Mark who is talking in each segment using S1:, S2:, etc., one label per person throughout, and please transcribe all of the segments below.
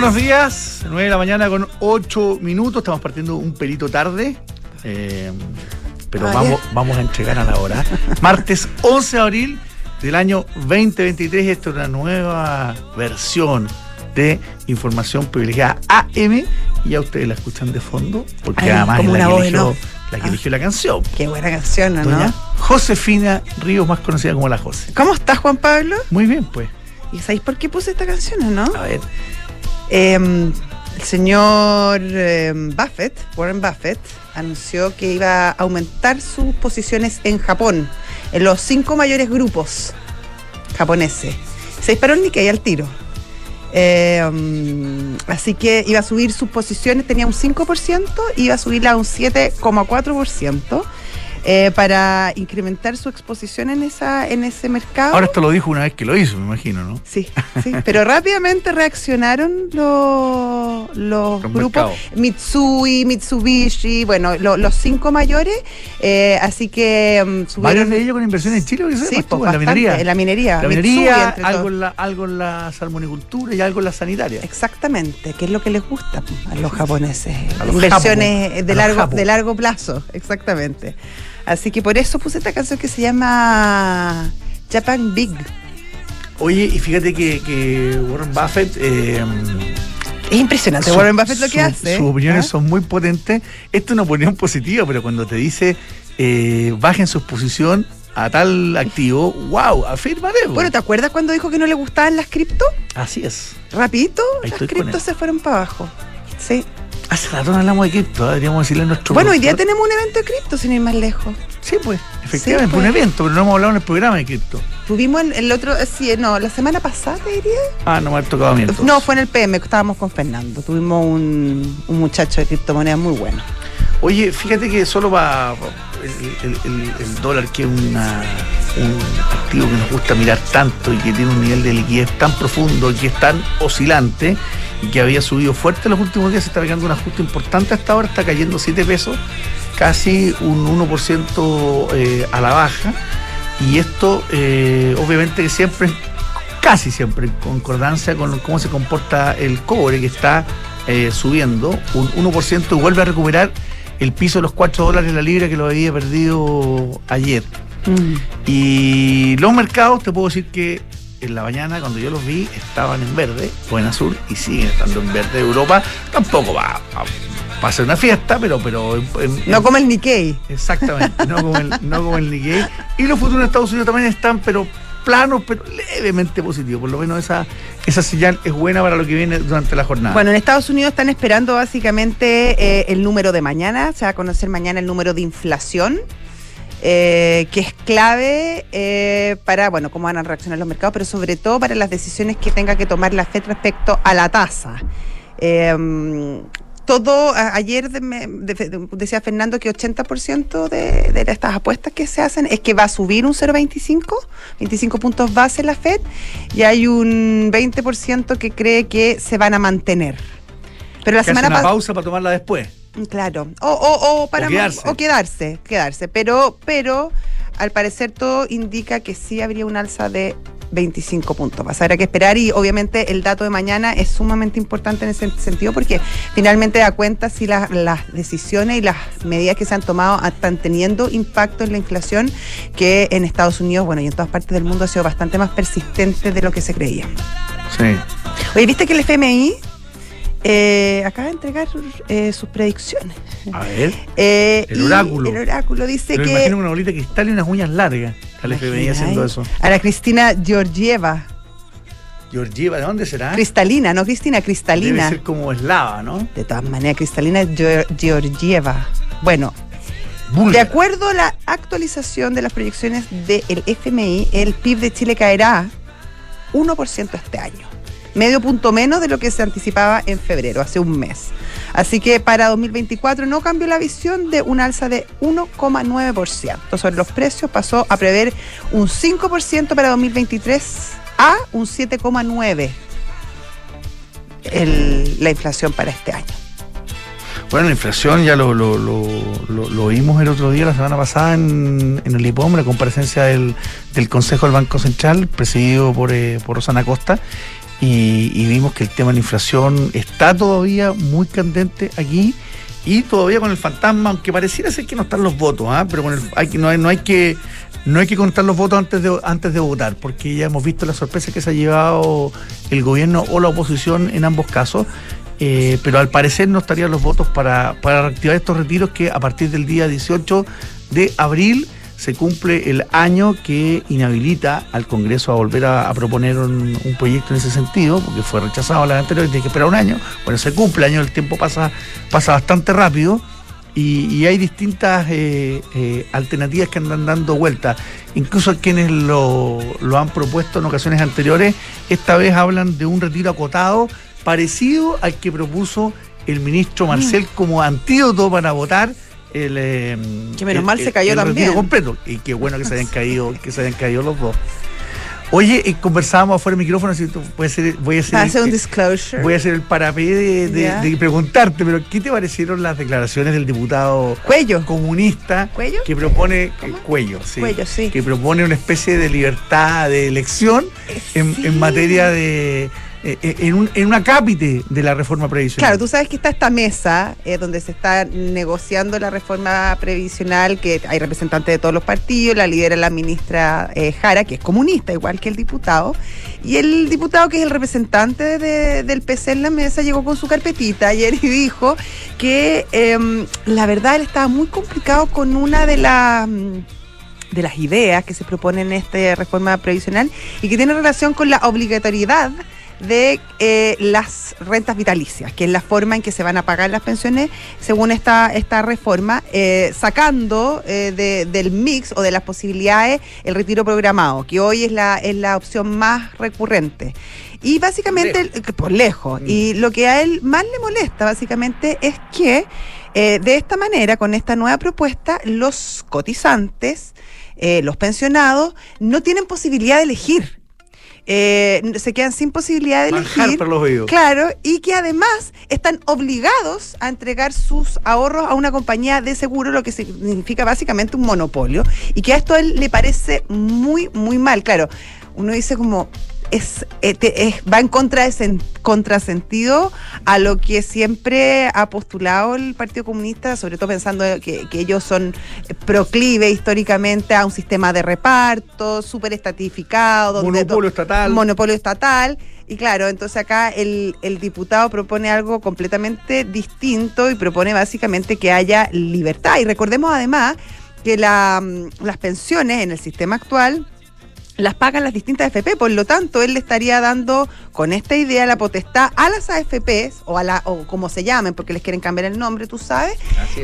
S1: buenos días, 9 de la mañana con 8 minutos, estamos partiendo un pelito tarde, pero vamos a entregar a la hora. Martes 11 de abril del año 2023, esta es una nueva versión de Información Privilegiada AM, y ya ustedes la escuchan de fondo, porque además es la que eligió la canción.
S2: Qué buena canción, ¿no?
S1: Doña Josefina Ríos, más conocida como La Jose.
S2: ¿Cómo estás, Juan Pablo?
S1: Muy bien, pues.
S2: ¿Y sabéis por qué puse esta canción, o no?
S1: A ver.
S2: El señor Warren Buffett, anunció que iba a aumentar sus posiciones en Japón, en los 5 mayores grupos japoneses. Se disparó el Nikkei al tiro. Así que iba a subir sus posiciones, tenía un 5%, iba a subirla a un 7,4%. Para incrementar su exposición en ese mercado.
S1: Ahora esto lo dijo una vez que lo hizo, me imagino, ¿no?
S2: Sí, pero rápidamente reaccionaron los grupos,
S1: mercados.
S2: Mitsui, Mitsubishi, bueno, los 5 mayores, así que subieron.
S1: ¿Varios de ellos con inversión en Chile? ¿Qué
S2: sí,
S1: pues, en la minería.
S2: La
S1: minería, algo en la salmonicultura y algo en la sanitaria.
S2: Exactamente, que es lo que les gusta a los japoneses.
S1: A los
S2: inversiones de largo plazo, exactamente. Así que por eso puse esta canción que se llama Japan Big.
S1: Oye, y fíjate que Warren Buffett...
S2: es impresionante Warren Buffett lo que hace.
S1: Sus opiniones son muy potentes. Esto es una opinión positiva, pero cuando te dice bajen su exposición a tal activo, wow, afírmate.
S2: Bueno, ¿te acuerdas cuando dijo que no le gustaban las cripto?
S1: Así es.
S2: Rapidito, las criptos se fueron para abajo. Sí.
S1: Hace rato no hablamos de cripto, deberíamos decirle a nuestro
S2: Bueno, hoy día tenemos un evento de cripto, sin ir más lejos.
S1: Sí, pues, efectivamente, un evento, pero no hemos hablado en el programa de cripto.
S2: Tuvimos el otro, la semana pasada, te diría.
S1: No me ha tocado a mí entonces.
S2: No, fue en el PM, estábamos con Fernando. Tuvimos un muchacho de criptomonedas muy bueno.
S1: Oye, fíjate que solo va el dólar, que es un activo que nos gusta mirar tanto y que tiene un nivel de liquidez tan profundo y que es tan oscilante y que había subido fuerte en los últimos días, se está pegando un ajuste importante hasta ahora, está cayendo 7 pesos, casi un 1% a la baja, y esto obviamente que siempre, casi siempre en concordancia con cómo se comporta el cobre, que está subiendo un 1% y vuelve a recuperar el piso de los $4 la libra que lo había perdido ayer. Y los mercados, te puedo decir que en la mañana, cuando yo los vi, estaban en verde o en azul y siguen estando en verde. Europa tampoco va a ser una fiesta, pero
S2: no como el Nikkei.
S1: Exactamente, no como el Nikkei. Y los futuros de Estados Unidos también están, pero planos, pero levemente positivos. Por lo menos esa señal es buena para lo que viene durante la jornada.
S2: Bueno, en Estados Unidos están esperando básicamente el número de mañana. Se va a conocer mañana el número de inflación, que es clave para, bueno, cómo van a reaccionar los mercados, pero sobre todo para las decisiones que tenga que tomar la FED respecto a la tasa. Ayer decía Fernando que 80% de estas apuestas que se hacen es que va a subir un 25 puntos base la FED, y hay un 20% que cree que se van a mantener. Pero la semana
S1: pasada, una pausa para tomarla después.
S2: Claro, o quedarse, pero al parecer todo indica que sí habría un alza de 25 puntos. Habrá que esperar, y obviamente el dato de mañana es sumamente importante en ese sentido, porque finalmente da cuenta si las decisiones y las medidas que se han tomado están teniendo impacto en la inflación, que en Estados Unidos, bueno, y en todas partes del mundo ha sido bastante más persistente de lo que se creía.
S1: Sí.
S2: Oye, ¿viste que el FMI acaba de entregar sus predicciones?
S1: A ver, el oráculo.
S2: El oráculo dice
S1: que... Me imagino una bolita de cristal y unas uñas largas. Al FMI haciendo eso.
S2: A la Cristina Georgieva.
S1: ¿Georgieva? ¿De dónde será?
S2: Cristalina, no Cristina, Cristalina.
S1: Debe ser como eslava, ¿no?
S2: De todas maneras, Cristalina Georgieva. Bueno,
S1: Búlgara.
S2: De acuerdo a la actualización de las proyecciones del FMI, el PIB de Chile caerá 1% este año. Medio punto menos de lo que se anticipaba en febrero, hace un mes. Así que para 2024 no cambió la visión de un alza de 1,9%. Sobre los precios pasó a prever un 5% para 2023 a un 7,9% la inflación para este año.
S1: Bueno, la inflación ya lo vimos el otro día, la semana pasada, en el IPOM, la comparecencia del Consejo del Banco Central, presidido por Rosana Costa. y vimos que el tema de la inflación está todavía muy candente aquí y todavía con el fantasma, aunque pareciera ser que no están los votos, pero no hay que contar los votos antes de votar, porque ya hemos visto las sorpresas que se ha llevado el gobierno o la oposición en ambos casos. Pero al parecer no estarían los votos para reactivar estos retiros, que a partir del día 18 de abril se cumple el año que inhabilita al Congreso a volver a proponer un proyecto en ese sentido, porque fue rechazado la anterior y tiene que esperar un año. Bueno, se cumple el año, el tiempo pasa bastante rápido y hay distintas alternativas que andan dando vueltas. Incluso quienes lo han propuesto en ocasiones anteriores, esta vez hablan de un retiro acotado parecido al que propuso el ministro Marcel como antídoto para votar
S2: que menos mal se cayó también.
S1: Retiro completo. Y qué bueno que se hayan caído los dos. Oye, conversábamos afuera del micrófono, si voy a hacer
S2: un disclosure.
S1: Voy a hacer el parapé de preguntarte, pero ¿qué te parecieron las declaraciones del diputado
S2: Cuello
S1: comunista
S2: ¿Cuello?
S1: Que propone
S2: Cuello, sí.
S1: Que propone una especie de libertad de elección en materia de en una cápite de la reforma previsional?
S2: Claro, tú sabes que está esta mesa donde se está negociando la reforma previsional, que hay representantes de todos los partidos, la lidera la ministra Jara, que es comunista, igual que el diputado, y el diputado, que es el representante del PC en la mesa, llegó con su carpetita ayer y dijo que la verdad él estaba muy complicado con una de las ideas que se proponen en esta reforma previsional y que tiene relación con la obligatoriedad de las rentas vitalicias, que es la forma en que se van a pagar las pensiones según esta reforma, sacando del mix o de las posibilidades el retiro programado, que hoy es la opción más recurrente. Y básicamente, por lejos, y lo que a él más le molesta básicamente es que de esta manera, con esta nueva propuesta, los cotizantes, los pensionados, no tienen posibilidad de elegir. Se quedan sin posibilidad de elegir,
S1: para los oídos.
S2: Claro, y que además están obligados a entregar sus ahorros a una compañía de seguro, lo que significa básicamente un monopolio, y que a esto a él le parece muy, muy mal. Claro, uno dice como va en contrasentido a lo que siempre ha postulado el Partido Comunista, sobre todo pensando que ellos son proclive históricamente a un sistema de reparto súper estratificado, monopolio estatal. Y claro, entonces acá el diputado propone algo completamente distinto y propone básicamente que haya libertad. Y recordemos además que las pensiones en el sistema actual las pagan las distintas AFP, por lo tanto él le estaría dando con esta idea la potestad a las AFPs o como se llamen, porque les quieren cambiar el nombre, tú sabes,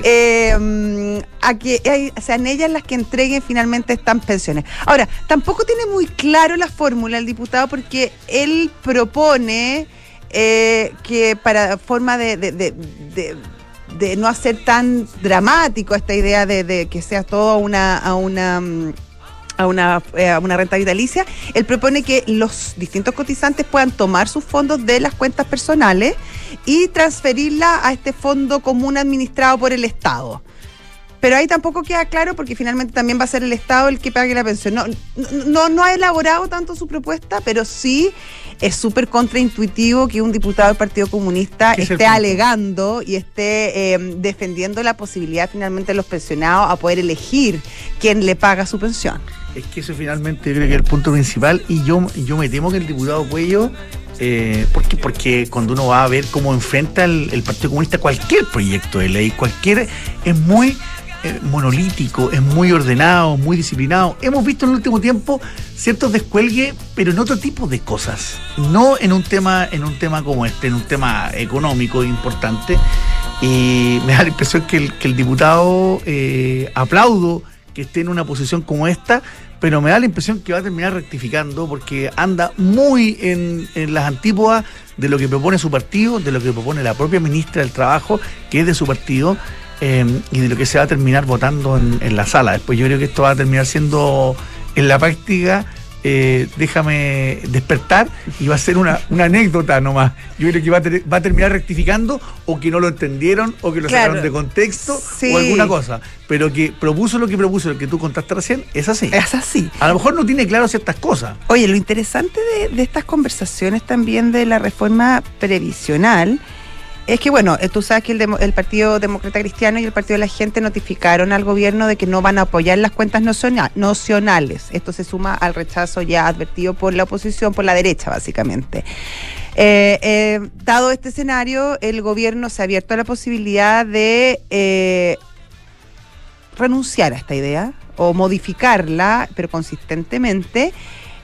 S2: a que sean ellas las que entreguen finalmente estas pensiones. Ahora, tampoco tiene muy claro la fórmula el diputado, porque él propone que para forma de no hacer tan dramático esta idea de que sea todo a una renta vitalicia, él propone que los distintos cotizantes puedan tomar sus fondos de las cuentas personales y transferirla a este fondo común administrado por el Estado. Pero ahí tampoco queda claro, porque finalmente también va a ser el Estado el que pague la pensión. No ha elaborado tanto su propuesta, pero sí es súper contraintuitivo que un diputado del Partido Comunista esté alegando y esté defendiendo la posibilidad finalmente de los pensionados a poder elegir quién le paga su pensión.
S1: Es que eso finalmente yo creo que es el punto principal, y yo me temo que el diputado Cuello, porque cuando uno va a ver cómo enfrenta el Partido Comunista cualquier proyecto de ley, es muy monolítico, es muy ordenado, muy disciplinado. Hemos visto en el último tiempo ciertos descuelgues, pero en otro tipo de cosas, no en un tema como este, en un tema económico importante. Y me da la impresión que el diputado, aplaudo que esté en una posición como esta, pero me da la impresión que va a terminar rectificando, porque anda muy en las antípodas de lo que propone su partido, de lo que propone la propia ministra del Trabajo, que es de su partido, y de lo que se va a terminar votando en la sala. Después yo creo que esto va a terminar siendo en la práctica déjame despertar, y va a ser una anécdota nomás. Yo creo que va a terminar rectificando, o que no lo entendieron, o que lo sacaron de contexto, o alguna cosa. Pero que propuso lo que tú contaste recién, es así.
S2: Es así.
S1: A lo mejor no tiene claro ciertas cosas.
S2: Oye, lo interesante de estas conversaciones también de la reforma previsional es que, bueno, tú sabes que el Partido Demócrata Cristiano y el Partido de la Gente notificaron al gobierno de que no van a apoyar las cuentas nocionales. Esto se suma al rechazo ya advertido por la oposición, por la derecha, básicamente. Dado este escenario, el gobierno se ha abierto a la posibilidad de renunciar a esta idea o modificarla, pero consistentemente,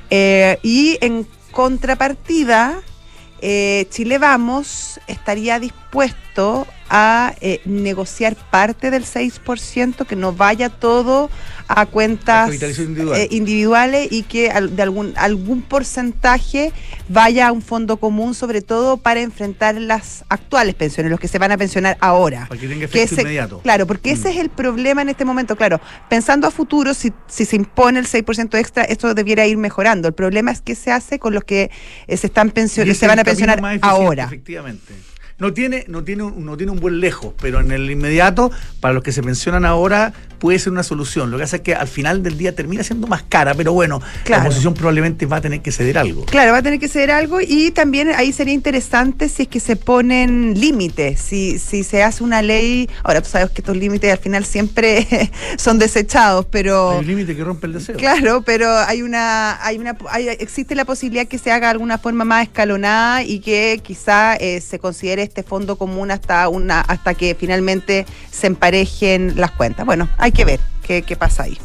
S2: y en contrapartida, Chile Vamos estaría dispuesto a negociar parte del 6%, que no vaya todo a cuentas individuales, y que de algún porcentaje vaya a un fondo común, sobre todo para enfrentar las actuales pensiones, los que se van a pensionar ahora.
S1: Para que tenga efecto inmediato.
S2: Claro, porque ese es el problema en este momento. Claro, pensando a futuro, si se impone el 6% extra, esto debiera ir mejorando. El problema es qué se hace con los que se van a pensionar ahora.
S1: Efectivamente. No tiene un buen lejos, pero en el inmediato, para los que se pensionan ahora, puede ser una solución. Lo que hace es que al final del día termina siendo más cara, pero bueno, la oposición probablemente va a tener que ceder algo.
S2: Claro, va a tener que ceder algo, y también ahí sería interesante si es que se ponen límites, si se hace una ley. Ahora, tú sabes que estos límites al final siempre son desechados, pero...
S1: Hay un límite que rompe el deseo.
S2: Claro, pero existe la posibilidad que se haga de alguna forma más escalonada, y que quizá se considere este fondo común hasta que finalmente se emparejen las cuentas. Bueno, hay que ver qué pasa ahí.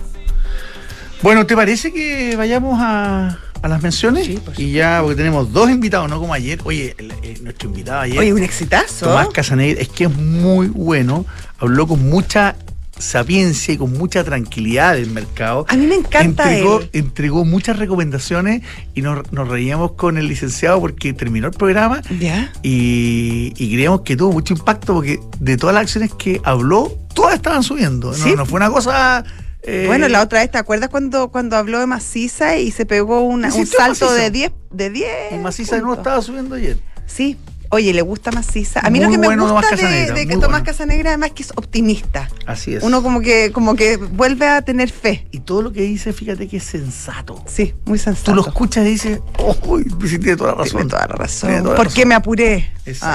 S1: Bueno, ¿te parece que vayamos a las menciones? Sí, pues. Y ya, porque tenemos dos invitados, no como ayer. Oye, nuestro invitado ayer...
S2: Oye, un exitazo.
S1: Tomás Casanegra, es que es muy bueno, habló con mucha sapiencia y con mucha tranquilidad del mercado.
S2: A mí me encanta
S1: entregó muchas recomendaciones, y nos reíamos con el licenciado porque terminó el programa.
S2: ¿Ya?
S1: Y creemos que tuvo mucho impacto, porque de todas las acciones que habló, todas estaban subiendo.
S2: ¿Sí?
S1: No fue una cosa...
S2: Bueno, la otra vez, ¿te acuerdas cuando habló de Maciza y se pegó un salto de 10? Y
S1: Maciza no estaba subiendo ayer.
S2: Sí. Oye, le gusta Maciza. A mí lo que me gusta de que Tomás Casanegra, además, que es optimista.
S1: Así es.
S2: Uno como que vuelve a tener fe.
S1: Y todo lo que dice, fíjate que es sensato.
S2: Sí, muy sensato.
S1: Tú lo escuchas y dices, sí, tiene toda la razón.
S2: Tiene toda la razón. ¿Por qué me apuré?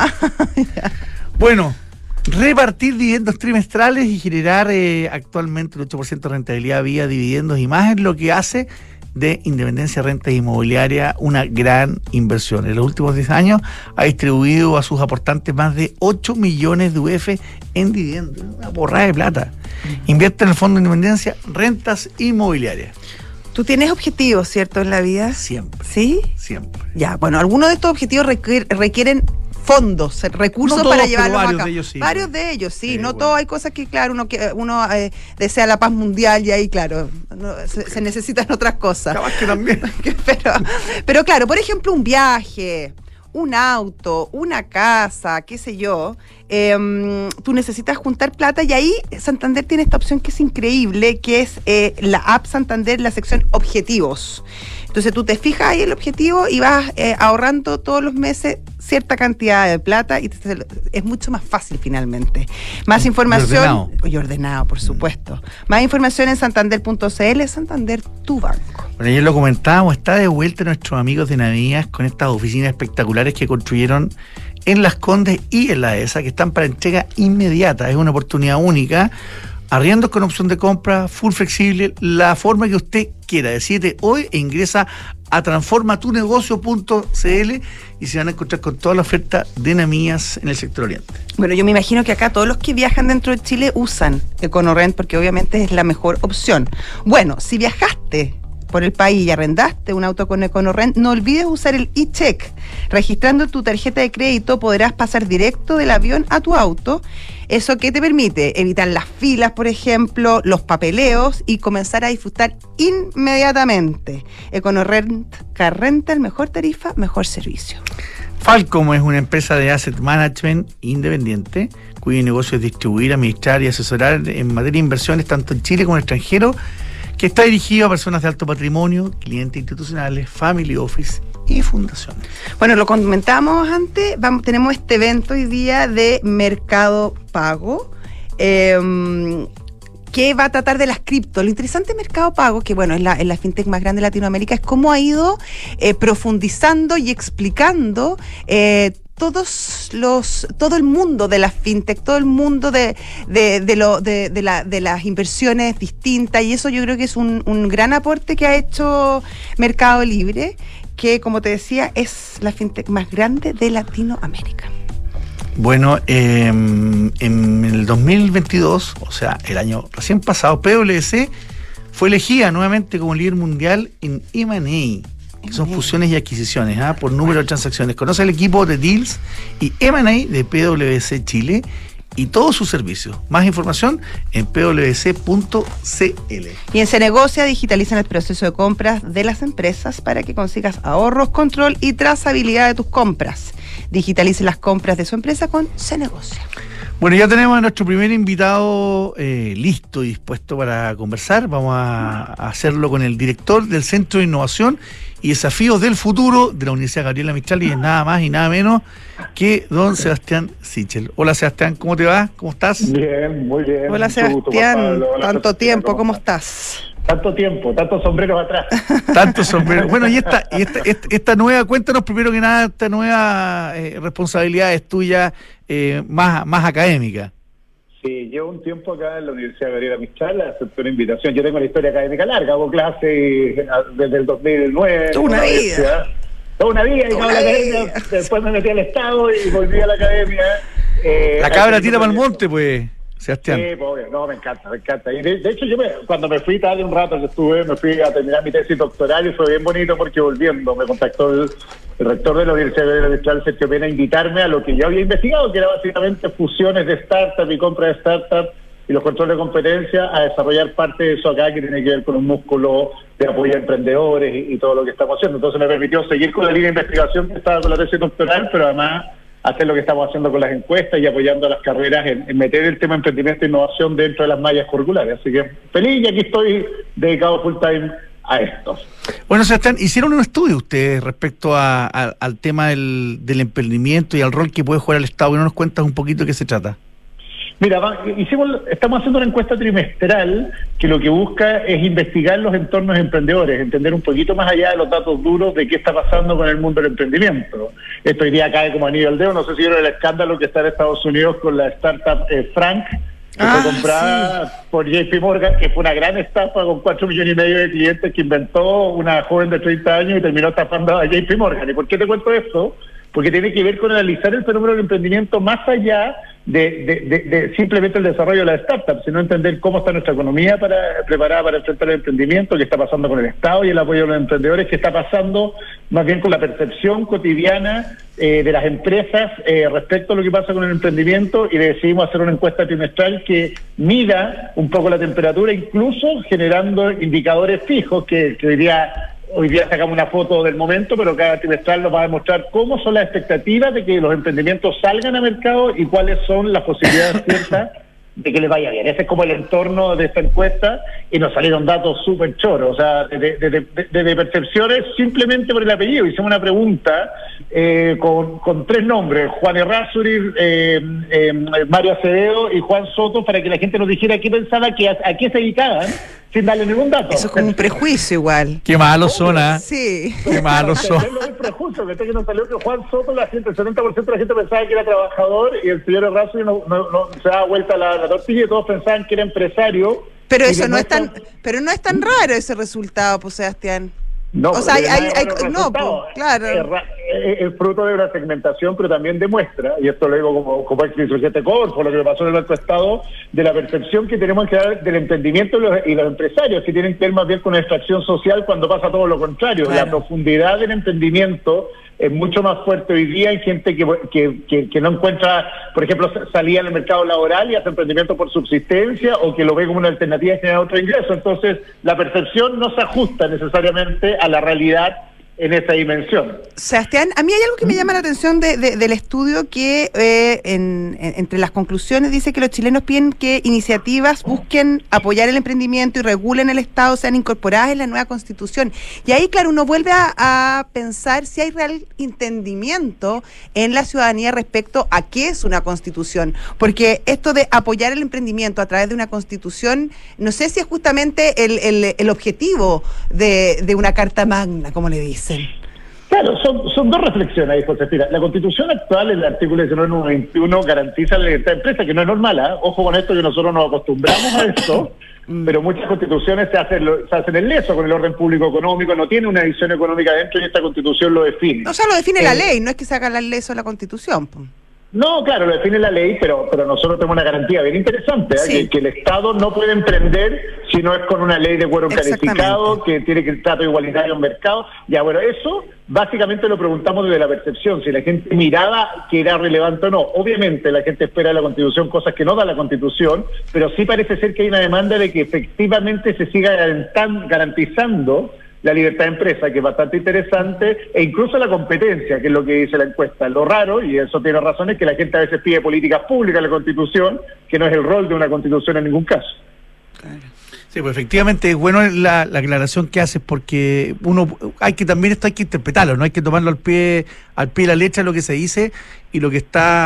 S1: Bueno, repartir dividendos trimestrales y generar actualmente el 8% de rentabilidad vía dividendos y más es lo que hace de Independencia Renta Inmobiliaria una gran inversión. En los últimos 10 años ha distribuido a sus aportantes más de 8 millones de UF en dividendos. Una borrada de plata. Invierte en el Fondo de Independencia Rentas Inmobiliarias.
S2: Tú tienes objetivos, ¿cierto, en la vida?
S1: Siempre.
S2: ¿Sí?
S1: Siempre.
S2: Ya, bueno, algunos de estos objetivos requieren fondos, recursos, no todos, para llevarlos a cabo. Varios de ellos, sí. No todos, hay cosas que, claro, uno desea la paz mundial, y ahí, claro, se necesitan otras cosas.
S1: Capaz que también.
S2: pero claro, por ejemplo, un viaje, un auto, una casa, qué sé yo, tú necesitas juntar plata, y ahí Santander tiene esta opción que es increíble, que es la app Santander, la sección objetivos. Entonces tú te fijas ahí el objetivo y vas ahorrando todos los meses cierta cantidad de plata, y es mucho más fácil finalmente. Más información. Y ordenado, por supuesto. Más información en santander.cl. Santander, tu banco.
S1: Bueno, ayer lo comentábamos, está de vuelta nuestros amigos de Navías con estas oficinas espectaculares que construyeron en Las Condes y en la ESA, que están para entrega inmediata. Es una oportunidad única. Arriendos con opción de compra, full flexible, la forma que usted quiera. Decide hoy e ingresa a transformatunegocio.cl y se van a encontrar con toda la oferta de Navías en el sector oriente.
S2: Bueno, yo me imagino que acá todos los que viajan dentro de Chile usan EconoRent, porque obviamente es la mejor opción. Bueno, si viajaste por el país y arrendaste un auto con EconoRent, no olvides usar el e-check. Registrando tu tarjeta de crédito podrás pasar directo del avión a tu auto. Eso que te permite evitar las filas, por ejemplo, los papeleos, y comenzar a disfrutar inmediatamente. EconoRent, Car Rental, mejor tarifa, mejor servicio.
S1: Falcom es una empresa de asset management independiente cuyo negocio es distribuir, administrar y asesorar en materia de inversiones tanto en Chile como en el extranjero, que que está dirigido a personas de alto patrimonio, clientes institucionales, family office y fundaciones.
S2: Bueno, lo comentamos antes, tenemos este evento hoy día de Mercado Pago, que va a tratar de las cripto. Lo interesante de Mercado Pago, que bueno, es la fintech más grande de Latinoamérica, es cómo ha ido profundizando y explicando todo el mundo de las fintech, todo el mundo de las inversiones distintas, y eso yo creo que es un gran aporte que ha hecho Mercado Libre, que como te decía es la fintech más grande de Latinoamérica.
S1: Bueno, en el 2022, o sea, el año recién pasado, PwC fue elegida nuevamente como líder mundial en M&A, que son fusiones y adquisiciones, por número de transacciones. Conoce el equipo de Deals y M&A de PwC Chile y todos sus servicios. Más información en pwc.cl.
S2: Y en Cenegocia digitalizan el proceso de compras de las empresas para que consigas ahorros, control y trazabilidad de tus compras. Digitalice las compras de su empresa con Cenegocia.
S1: Bueno, ya tenemos a nuestro primer invitado listo y dispuesto para conversar. Vamos a hacerlo con el director del Centro de Innovación y Desafíos del Futuro de la Universidad Gabriela Mistral, y es nada más y nada menos que don Sebastián Sichel. Hola Sebastián, ¿cómo te va? ¿Cómo estás?
S3: Bien, muy bien.
S2: Hola Sebastián, tanto tiempo, ¿cómo estás?
S3: Tanto tiempo, tantos sombreros atrás.
S1: Tantos sombreros. Bueno, y esta nueva, cuéntanos primero que nada, esta nueva responsabilidad es tuya, más académica.
S3: Sí, llevo un tiempo acá en la Universidad Gabriela Mistral, acepté una invitación. Yo tengo una historia académica larga, hago clases desde el 2009.
S2: Toda una vida.
S3: Toda una vida, y a la academia, después me metí al Estado y volví a la academia.
S1: La cabra tira para el monte, pues, Sebastián.
S3: Sí, pues, no, me encanta. Y de hecho, cuando me fui tal un rato que estuve, me fui a terminar mi tesis doctoral y fue bien bonito porque volviendo me contactó el rector de la Universidad de Mistral, Sergio Pena, a invitarme a lo que yo había investigado, que era básicamente fusiones de startup y compra de startup y los controles de competencia, a desarrollar parte de eso acá que tiene que ver con un músculo de apoyo a emprendedores y todo lo que estamos haciendo. Entonces me permitió seguir con la línea de investigación que estaba con la tesis doctoral, pero además hacer lo que estamos haciendo con las encuestas y apoyando a las carreras en meter el tema de emprendimiento e innovación dentro de las mallas curriculares. Así que feliz, y aquí estoy dedicado full time a esto.
S1: Bueno, Sebastián, hicieron un estudio ustedes respecto al tema del emprendimiento y al rol que puede jugar el Estado. ¿Y no nos cuentas un poquito de qué se trata?
S3: Mira, estamos haciendo una encuesta trimestral que lo que busca es investigar los entornos emprendedores, entender un poquito más allá de los datos duros de qué está pasando con el mundo del emprendimiento. Esto hoy día cae como anillo al dedo. No sé si vieron el escándalo que está en Estados Unidos con la startup Frank, que fue comprada por JP Morgan, que fue una gran estafa con 4,5 millones de clientes que inventó una joven de 30 años y terminó estafando a JP Morgan. ¿Y por qué te cuento esto? Porque tiene que ver con analizar el fenómeno del emprendimiento más allá de simplemente el desarrollo de la startup, sino entender cómo está nuestra economía preparada para enfrentar el emprendimiento, qué está pasando con el Estado y el apoyo a los emprendedores, qué está pasando más bien con la percepción cotidiana de las empresas respecto a lo que pasa con el emprendimiento, y decidimos hacer una encuesta trimestral que mida un poco la temperatura, incluso generando indicadores fijos que hoy día sacamos una foto del momento, pero cada trimestral nos va a demostrar cómo son las expectativas de que los emprendimientos salgan a mercado y cuáles son las posibilidades ciertas de que les vaya bien. Ese es como el entorno de esta encuesta, y nos salieron datos súper choros, o sea, de percepciones simplemente por el apellido. Hicimos una pregunta con 3 nombres: Juan Errázuriz, Mario Acevedo y Juan Soto, para que la gente nos dijera qué pensaba, a qué se dedicaban, sin darle ningún dato.
S2: Eso es como un prejuicio igual.
S1: Qué malos son, ¿ah?
S2: Sí.
S1: Qué malos son.
S3: Es lo prejuicio, que nos salió que Juan Soto, el 70% de la gente pensaba que era trabajador, y el señor Errázuriz no se daba vuelta la tortilla, y todos pensaban que era empresario.
S2: Pero eso no es tan raro, ese resultado, pues, Sebastián.
S3: No,
S2: o sea, claro.
S3: Es fruto de una segmentación, pero también demuestra, y esto lo digo como ex-dirigente Corfo, lo que me pasó en el Banco Estado, de la percepción que tenemos que dar del emprendimiento y los empresarios, que tienen que ver más bien con una extracción social, cuando pasa todo lo contrario. Claro. La profundidad del emprendimiento es mucho más fuerte hoy día en gente que no encuentra, por ejemplo, salida en el mercado laboral y hace emprendimiento por subsistencia, o que lo ve como una alternativa de generar otro ingreso. Entonces, la percepción no se ajusta necesariamente a la realidad en esa dimensión.
S2: Sebastián, a mí hay algo que me llama la atención del estudio que entre las conclusiones dice que los chilenos piden que iniciativas busquen apoyar el emprendimiento y regulen el Estado, sean incorporadas en la nueva Constitución. Y ahí, claro, uno vuelve a pensar si hay real entendimiento en la ciudadanía respecto a qué es una Constitución. Porque esto de apoyar el emprendimiento a través de una Constitución, no sé si es justamente el objetivo de una Carta Magna, como le dicen.
S3: Claro, son dos reflexiones ahí, Josefina. La Constitución actual, en el artículo 19.21, garantiza la libertad de empresa, que no es normal, ¿eh? Ojo con esto, que nosotros nos acostumbramos a esto, pero muchas constituciones se hacen el leso con el orden público económico, no tiene una visión económica dentro y esta Constitución lo define.
S2: O sea, lo define la ley, no es que se haga el leso la Constitución.
S3: No, claro, lo define la ley, pero nosotros tenemos una garantía bien interesante,
S2: sí.
S3: que el Estado no puede emprender si no es con una ley de quórum calificado, que tiene que trato igualitario en mercado. Ya, bueno, eso básicamente lo preguntamos desde la percepción, si la gente miraba que era relevante o no. Obviamente la gente espera de la Constitución cosas que no da la Constitución, pero sí parece ser que hay una demanda de que efectivamente se siga garantizando la libertad de empresa, que es bastante interesante, e incluso la competencia, que es lo que dice la encuesta. Lo raro, y eso tiene razón, es que la gente a veces pide políticas públicas en la Constitución, que no es el rol de una Constitución en ningún caso.
S1: Claro. Sí, pues efectivamente es bueno la aclaración que haces, porque esto hay que interpretarlo, no hay que tomarlo al pie de la letra lo que se dice, y lo que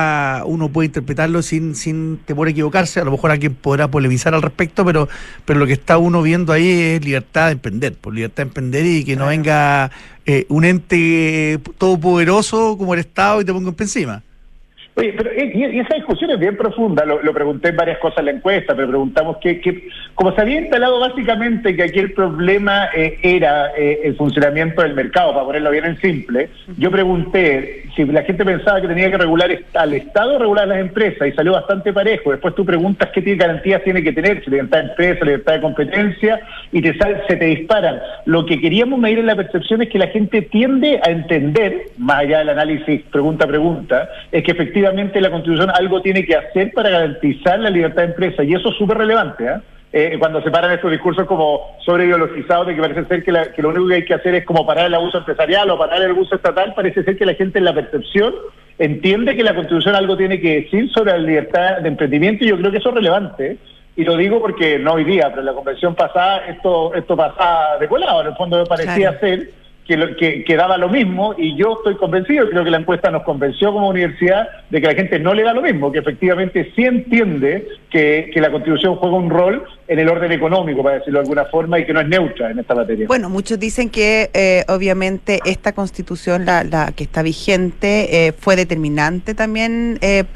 S1: uno puede interpretarlo sin temor a equivocarse. A lo mejor alguien podrá polemizar al respecto, pero lo que está uno viendo ahí es libertad de emprender, y que no venga un ente todopoderoso como el Estado y te ponga encima.
S3: Oye, pero y esa discusión es bien profunda, lo pregunté en varias cosas en la encuesta, pero preguntamos como se había instalado básicamente que aquí el problema era el funcionamiento del mercado, para ponerlo bien en simple, yo pregunté si la gente pensaba que tenía que regular al Estado o regular a las empresas, y salió bastante parejo. Después tú preguntas qué garantías tiene que tener, si libertad de empresa, libertad de competencia, y se te disparan. Lo que queríamos medir en la percepción es que la gente tiende a entender, más allá del análisis pregunta a pregunta, es que efectivamente la Constitución algo tiene que hacer para garantizar la libertad de empresa, y eso es súper relevante, cuando se paran estos discursos como sobre ideologizados de que parece ser que lo único que hay que hacer es como parar el abuso empresarial o parar el abuso estatal. Parece ser que la gente en la percepción entiende que la Constitución algo tiene que decir sobre la libertad de emprendimiento, y yo creo que eso es relevante, y lo digo porque no hoy día, pero en la convención pasada esto pasaba de colado. En el fondo me parecía ser que daba lo mismo, y yo estoy convencido, creo que la encuesta nos convenció como universidad de que la gente no le da lo mismo, que efectivamente sí entiende que la Constitución juega un rol en el orden económico, para decirlo de alguna forma, y que no es neutra en esta materia.
S2: Bueno, muchos dicen que obviamente esta Constitución, la que está vigente, fue determinante también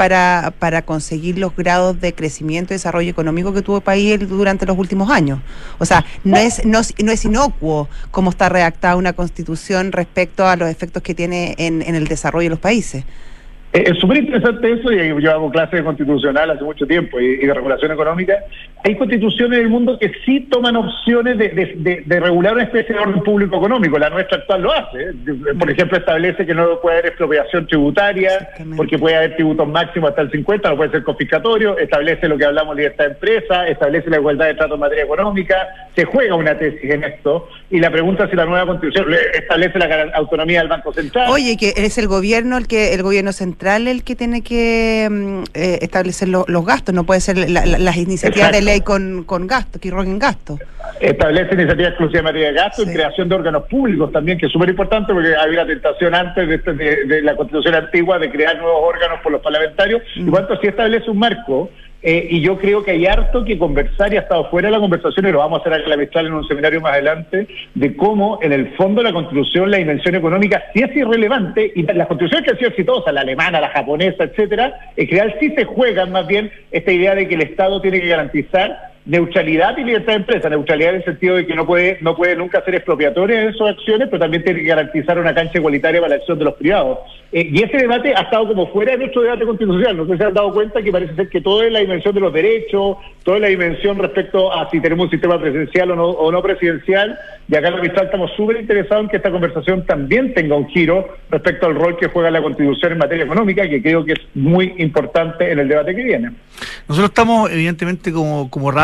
S2: para conseguir los grados de crecimiento y desarrollo económico que tuvo el país durante los últimos años. O sea, no es inocuo cómo está redactada una Constitución respecto a los efectos que tiene en el desarrollo de los países.
S3: Es súper interesante eso, y yo hago clases de constitucional hace mucho tiempo y de regulación económica. Hay constituciones en el mundo que sí toman opciones de regular una especie de orden público económico. La nuestra actual lo hace. Por ejemplo, establece que no puede haber expropiación tributaria, porque puede haber tributos máximos hasta el 50%, no puede ser confiscatorio. Establece lo que hablamos, libertad de empresa, establece la igualdad de trato en materia económica. Se juega una tesis en esto, y la pregunta es si la nueva constitución establece la autonomía del Banco Central.
S2: Oye, que es el gobierno central el que tiene que establecer los gastos, no puede ser las iniciativas de ley con gastos, que irroguen gastos.
S3: Establece iniciativas exclusivas en materia de gastos, y creación de órganos públicos también, que es súper importante, porque había una tentación antes de la Constitución antigua de crear nuevos órganos por los parlamentarios, y cuanto sí establece un marco. Y yo creo que hay harto que conversar, y ha estado fuera de la conversación, y lo vamos a hacer a la Mistral en un seminario más adelante, de cómo en el fondo la Constitución, la dimensión económica sí es irrelevante, y las constituciones que han sido exitosas, la alemana, la japonesa, etcétera, en general sí se juegan más bien esta idea de que el Estado tiene que garantizar neutralidad y libertad de empresa. Neutralidad en el sentido de que no puede nunca ser expropiatoria en sus acciones, pero también tiene que garantizar una cancha igualitaria para la acción de los privados. Y ese debate ha estado como fuera de nuestro debate constitucional. No sé si se han dado cuenta que parece ser que todo es la dimensión de los derechos, toda la dimensión respecto a si tenemos un sistema presidencial o no presidencial, y acá en la Mistral estamos súper interesados en que esta conversación también tenga un giro respecto al rol que juega la Constitución en materia económica, que creo que es muy importante en el debate que viene.
S1: Nosotros estamos, evidentemente, como radio,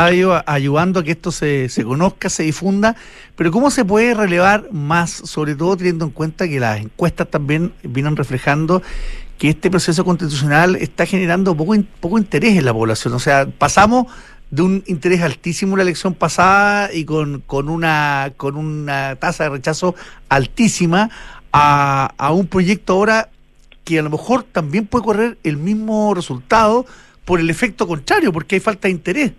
S1: radio ayudando a que esto se conozca, se difunda, pero ¿cómo se puede relevar más, sobre todo teniendo en cuenta que las encuestas también vienen reflejando que este proceso constitucional está generando poco interés en la población? O sea, pasamos de un interés altísimo en la elección pasada y con una tasa de rechazo altísima a un proyecto ahora que a lo mejor también puede correr el mismo resultado por el efecto contrario, porque hay falta de interés.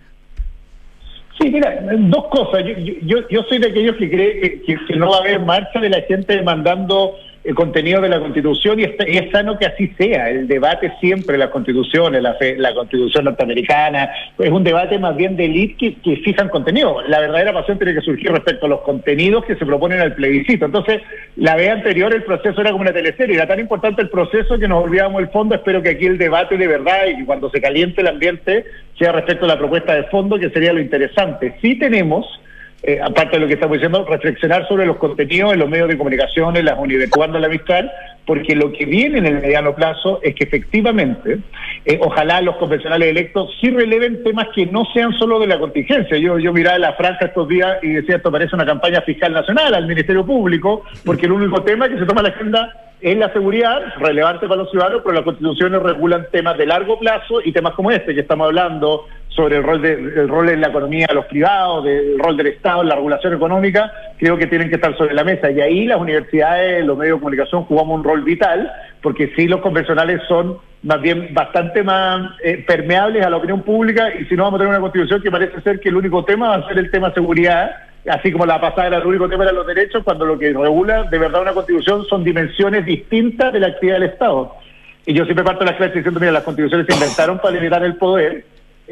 S3: Sí, mira, dos cosas. Yo soy de aquellos que cree que no va a haber marcha de la gente demandando el contenido de la Constitución, y es sano que así sea. El debate siempre, las constituciones, la Constitución norteamericana, es un debate más bien de élite que fijan contenido. La verdadera pasión tiene que surgir respecto a los contenidos que se proponen al plebiscito. Entonces, la vez anterior el proceso era como una teleserie, era tan importante el proceso que nos olvidábamos el fondo. Espero que aquí el debate de verdad, y cuando se caliente el ambiente, sea respecto a la propuesta de fondo, que sería lo interesante. Sí tenemos, aparte de lo que estamos diciendo, reflexionar sobre los contenidos en los medios de comunicación, en las universidades, la amistad, porque lo que viene en el mediano plazo es que efectivamente, ojalá los convencionales electos sí releven temas que no sean solo de la contingencia. Yo miraba la franja estos días y decía, esto parece una campaña fiscal nacional al Ministerio Público, porque el único tema que se toma en la agenda es la seguridad, relevante para los ciudadanos, pero las constituciones regulan temas de largo plazo y temas como este que estamos hablando, sobre el rol en la economía de los privados, del rol del Estado en la regulación económica, creo que tienen que estar sobre la mesa. Y ahí las universidades, los medios de comunicación jugamos un rol vital, porque sí, los convencionales son más bien bastante más permeables a la opinión pública, y si no, vamos a tener una constitución que parece ser que el único tema va a ser el tema seguridad, así como la pasada era el único tema de los derechos, cuando lo que regula de verdad una constitución son dimensiones distintas de la actividad del Estado. Y yo siempre parto de las clases diciendo, mira, las constituciones se inventaron para limitar el poder.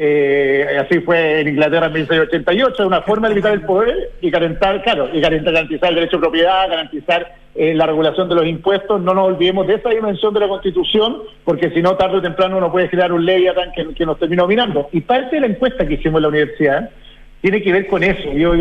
S3: Así fue en Inglaterra en 1688, una forma de limitar el poder y garantizar el derecho de propiedad, garantizar la regulación de los impuestos. No nos olvidemos de esa dimensión de la Constitución, porque si no, tarde o temprano uno puede crear un Leviatán que nos termina dominando. Y parte de la encuesta que hicimos en la universidad tiene que ver con eso. Yo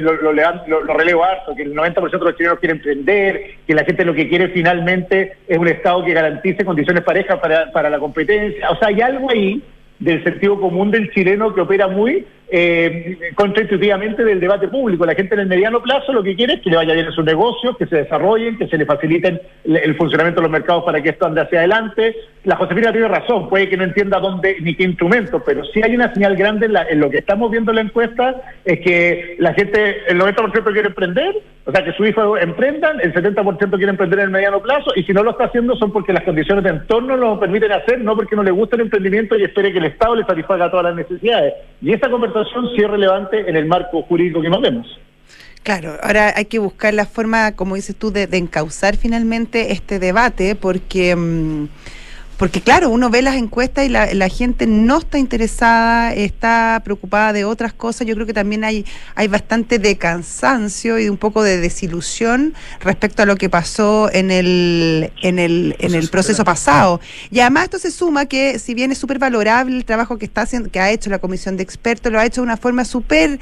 S3: lo relevo harto, que el 90% de los chilenos quieren emprender, que la gente lo que quiere finalmente es un Estado que garantice condiciones parejas para la competencia. O sea, hay algo ahí del sentido común del chileno que opera muy contraintuitivamente del debate público. La gente en el mediano plazo lo que quiere es que le vaya bien en sus negocios, que se desarrollen, que se le faciliten el funcionamiento de los mercados para que esto ande hacia adelante. La Josefina tiene razón, puede que no entienda dónde ni qué instrumento, pero sí hay una señal grande en lo que estamos viendo en la encuesta, es que la gente, el 90% quiere emprender, o sea, que sus hijos emprendan, el 70% quiere emprender en el mediano plazo, y si no lo está haciendo son porque las condiciones de entorno no lo permiten hacer, no porque no le gusta el emprendimiento y espere que el Estado le satisfaga todas las necesidades. Y esa conversación sí es relevante en el marco jurídico que nos vemos.
S2: Claro, ahora hay que buscar la forma, como dices tú, de encauzar finalmente este debate, porque claro, uno ve las encuestas y la gente no está interesada, está preocupada de otras cosas. Yo creo que también hay bastante de cansancio y un poco de desilusión respecto a lo que pasó en el proceso pasado. Y además esto se suma que, si bien es súper valorable el trabajo que ha hecho la comisión de expertos, lo ha hecho de una forma súper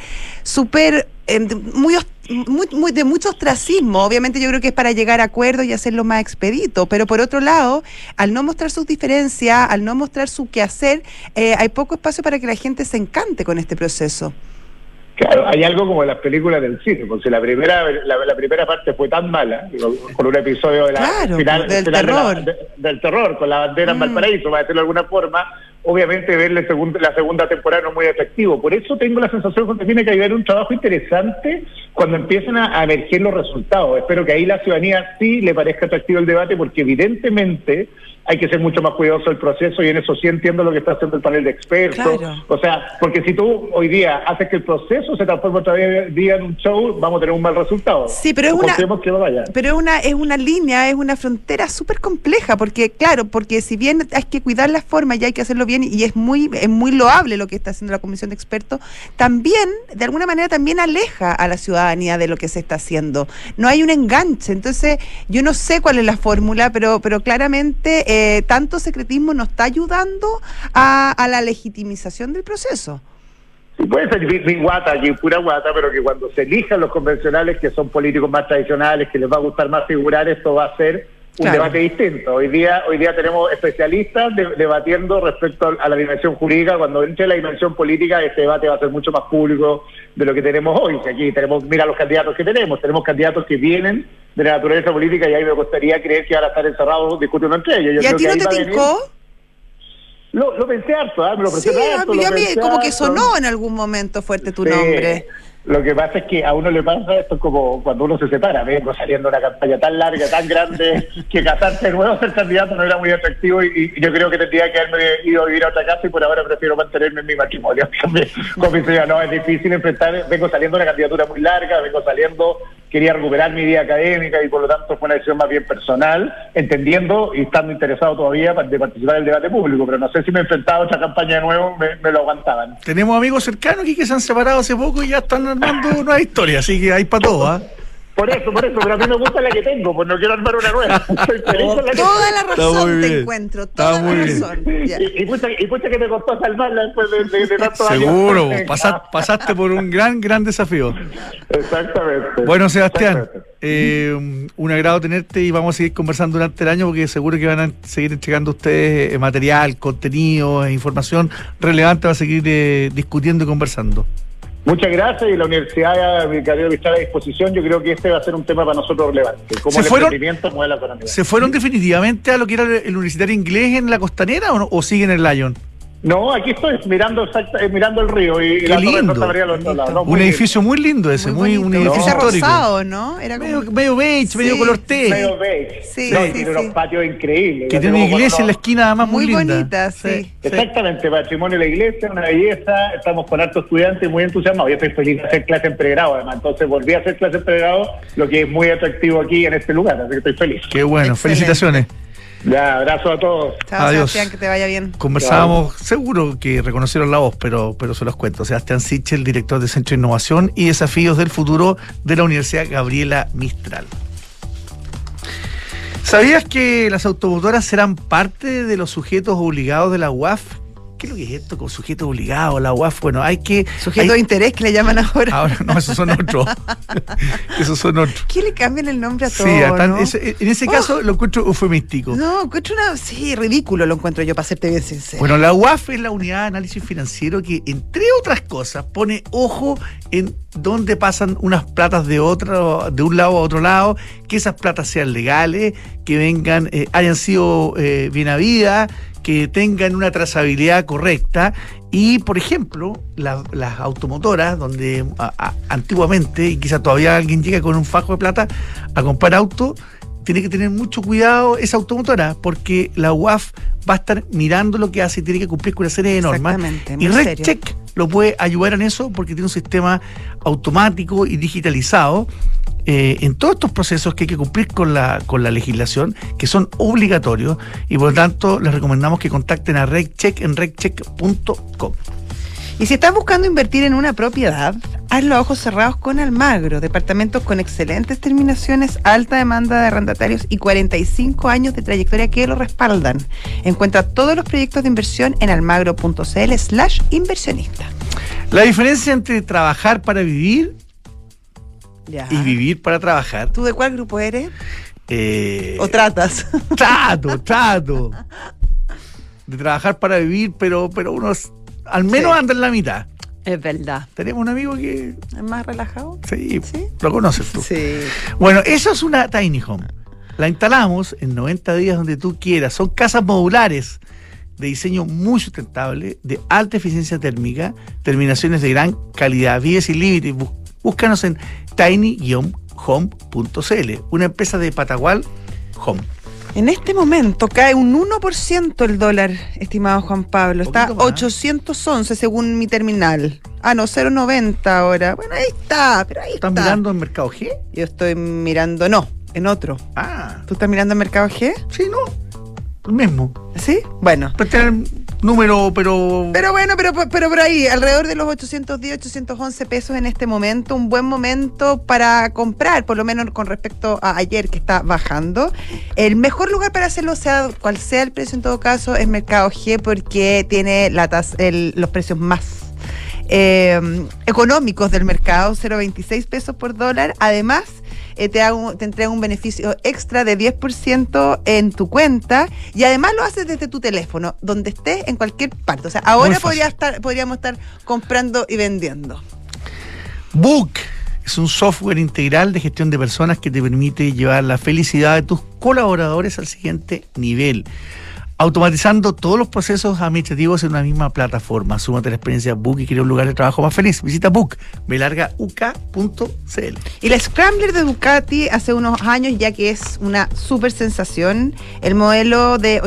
S2: muy de mucho ostracismo. Obviamente yo creo que es para llegar a acuerdos y hacerlo más expedito, pero por otro lado, al no mostrar sus diferencias, al no mostrar su quehacer, hay poco espacio para que la gente se encante con este proceso.
S3: Claro, hay algo como en las películas del cine, porque la primera parte fue tan mala, con un episodio de del terror, con la bandera en Valparaíso, para decirlo de alguna forma. Obviamente ver la segunda temporada no es muy efectivo. Por eso tengo la sensación que tiene que haber un trabajo interesante cuando empiecen a emerger los resultados. Espero que ahí la ciudadanía sí le parezca atractivo el debate, porque evidentemente hay que ser mucho más cuidadoso del proceso, y en eso sí entiendo lo que está haciendo el panel de expertos. Claro. O sea, porque si tú hoy día haces que el proceso se transforme otra día en un show, vamos a tener un mal resultado.
S2: Sí, pero es una línea, es una frontera súper compleja, porque si bien hay que cuidar las formas y hay que hacerlo bien, y es muy loable lo que está haciendo la comisión de expertos, también, de alguna manera, también aleja a la ciudadanía de lo que se está haciendo. No hay un enganche. Entonces, yo no sé cuál es la fórmula, pero claramente tanto secretismo no está ayudando a la legitimización del proceso.
S3: Sí, puede ser bien guata, aquí pura guata, pero que cuando se elijan los convencionales, que son políticos más tradicionales, que les va a gustar más figurar, esto va a ser un debate distinto. Hoy día tenemos especialistas debatiendo respecto a la dimensión jurídica. Cuando entre la dimensión política, este debate va a ser mucho más público de lo que tenemos hoy. Aquí mira los candidatos que tenemos candidatos que vienen de la naturaleza política, y ahí me gustaría creer que van a estar encerrados discutiendo entre ellos.
S2: ¿Y a ti no te tincó?
S3: Lo pensé harto, me lo pensé harto.
S2: A mí como que sonó en algún momento fuerte tu nombre.
S3: Lo que pasa es que a uno le pasa esto como cuando uno se separa. Vengo saliendo una campaña tan larga, tan grande, que casarse de nuevo, ser candidato no era muy atractivo, y yo creo que tendría que haberme ido a vivir a otra casa, y por ahora prefiero mantenerme en mi matrimonio. Con mi señora, no, es difícil enfrentar. Vengo saliendo de una candidatura muy larga, quería recuperar mi vida académica, y por lo tanto fue una decisión más bien personal, entendiendo y estando interesado todavía de participar en el debate público, pero no sé si me enfrentaba a otra campaña de nuevo, me lo aguantaban.
S1: Tenemos amigos cercanos aquí que se han separado hace poco y ya están armando nueva historia, así que hay para todo, ¿ah?
S3: Por eso, pero a mí me gusta la que tengo, pues no quiero armar una nueva. Estoy feliz con la que
S2: toda la razón te encuentro, toda la razón.
S3: Y pucha que te costó salvarla después de tantos años.
S1: Seguro, pasaste por un gran desafío.
S3: Exactamente.
S1: Bueno, Sebastián, un agrado tenerte, y vamos a seguir conversando durante el año, porque seguro que van a seguir entregando ustedes material, contenido, información relevante para seguir discutiendo y conversando.
S3: Muchas gracias, y la universidad, mi querido, está a disposición. Yo creo que este va a ser un tema para nosotros relevante, como el emprendimiento mueve la economía.
S1: ¿Se fueron definitivamente a lo que era el universitario inglés en la Costanera o siguen en el Lyon?
S3: No, aquí estoy mirando el río y
S1: qué la lindo. Torre de Santa María a los otros lados. Un edificio muy lindo ese, un edificio histórico.
S2: Rosado, ¿no? Era como...
S1: medio beige, medio color té.
S3: Medio beige. Tiene unos patios increíbles.
S1: Que tiene una iglesia en la esquina, además muy linda.
S2: Muy bonita, sí.
S3: Exactamente, patrimonio de la iglesia, una belleza. Estamos con hartos estudiantes muy entusiasmados. Yo estoy feliz de hacer clase en pregrado, además. Entonces volví a hacer clase en pregrado, lo que es muy atractivo aquí en este lugar. Así que estoy feliz.
S1: Qué bueno, excelente. Felicitaciones.
S3: Ya, abrazo a todos.
S2: Chao, adiós. Sebastián, que te vaya bien.
S1: Conversábamos, seguro que reconocieron la voz, pero se los cuento. Sebastián Sichel, director del Centro de Innovación y Desafíos del Futuro de la Universidad Gabriela Mistral. ¿Sabías que las automotoras serán parte de los sujetos obligados de la UAF? ¿Qué es lo que es esto con sujeto obligado? La UAF, bueno,
S2: sujeto de interés que le llaman ahora.
S1: Ahora no, esos son otros.
S2: ¿Qué le cambian el nombre a todo?
S1: Sí, en ese caso lo encuentro eufemístico.
S2: No, encuentro ridículo lo encuentro yo, para serte bien sincero.
S1: Bueno, la UAF es la Unidad de Análisis Financiero que, entre otras cosas, pone ojo en dónde pasan unas platas de un lado a otro lado, que esas platas sean legales, que vengan, hayan sido bien habidas, que tengan una trazabilidad correcta. Y, por ejemplo, las automotoras, donde antiguamente, y quizá todavía alguien llega con un fajo de plata a comprar auto, tiene que tener mucho cuidado esa automotora, porque la UAF va a estar mirando lo que hace y tiene que cumplir con una serie de normas. Y RegCheck lo puede ayudar en eso, porque tiene un sistema automático y digitalizado en todos estos procesos que hay que cumplir con la legislación, que son obligatorios, y por lo tanto les recomendamos que contacten a RegCheck en regcheck.com.
S2: Y si estás buscando invertir en una propiedad, hazlo a ojos cerrados con Almagro, departamentos con excelentes terminaciones, alta demanda de arrendatarios y 45 años de trayectoria que lo respaldan. Encuentra todos los proyectos de inversión en almagro.cl/inversionista.
S1: La diferencia entre trabajar para vivir y vivir para trabajar.
S2: ¿Tú de cuál grupo eres? ¿O tratas?
S1: Trato. De trabajar para vivir, pero unos... Al menos anda en la mitad.
S2: Es verdad.
S1: Tenemos un amigo que...
S2: ¿Es más relajado?
S1: Sí, lo conoces tú.
S2: Sí.
S1: Bueno, eso es una tiny home. La instalamos en 90 días donde tú quieras. Son casas modulares de diseño muy sustentable, de alta eficiencia térmica, terminaciones de gran calidad. Vive sin límites. Búscanos en tiny-home.cl, una empresa de Patagual Home.
S2: En este momento cae un 1% el dólar, estimado Juan Pablo. Está 811 según mi terminal. No, 0.90 ahora. Bueno, ahí está, pero ahí está.
S1: ¿Estás mirando en Mercado G?
S2: Yo estoy mirando, no, en otro. ¿Tú estás mirando en Mercado G?
S1: Sí, no, el mismo.
S2: ¿Sí? Bueno.
S1: Puede tener número, pero...
S2: Pero bueno, pero por ahí, alrededor de los 810, 811 pesos en este momento, un buen momento para comprar, por lo menos con respecto a ayer que está bajando. El mejor lugar para hacerlo, sea cual sea el precio en todo caso, es Mercado G, porque tiene los precios más económicos del mercado, 0.26 pesos por dólar. Además, te entrega un beneficio extra de 10% en tu cuenta y además lo haces desde tu teléfono, donde estés, en cualquier parte. O sea, ahora podríamos estar comprando y vendiendo.
S1: Book es un software integral de gestión de personas que te permite llevar la felicidad de tus colaboradores al siguiente nivel, automatizando todos los procesos administrativos en una misma plataforma. Súmate a la experiencia Book y crea un lugar de trabajo más feliz. Visita Book, uk.cl.
S2: Y la Scrambler de Ducati hace unos años, ya que es una súper sensación. El modelo de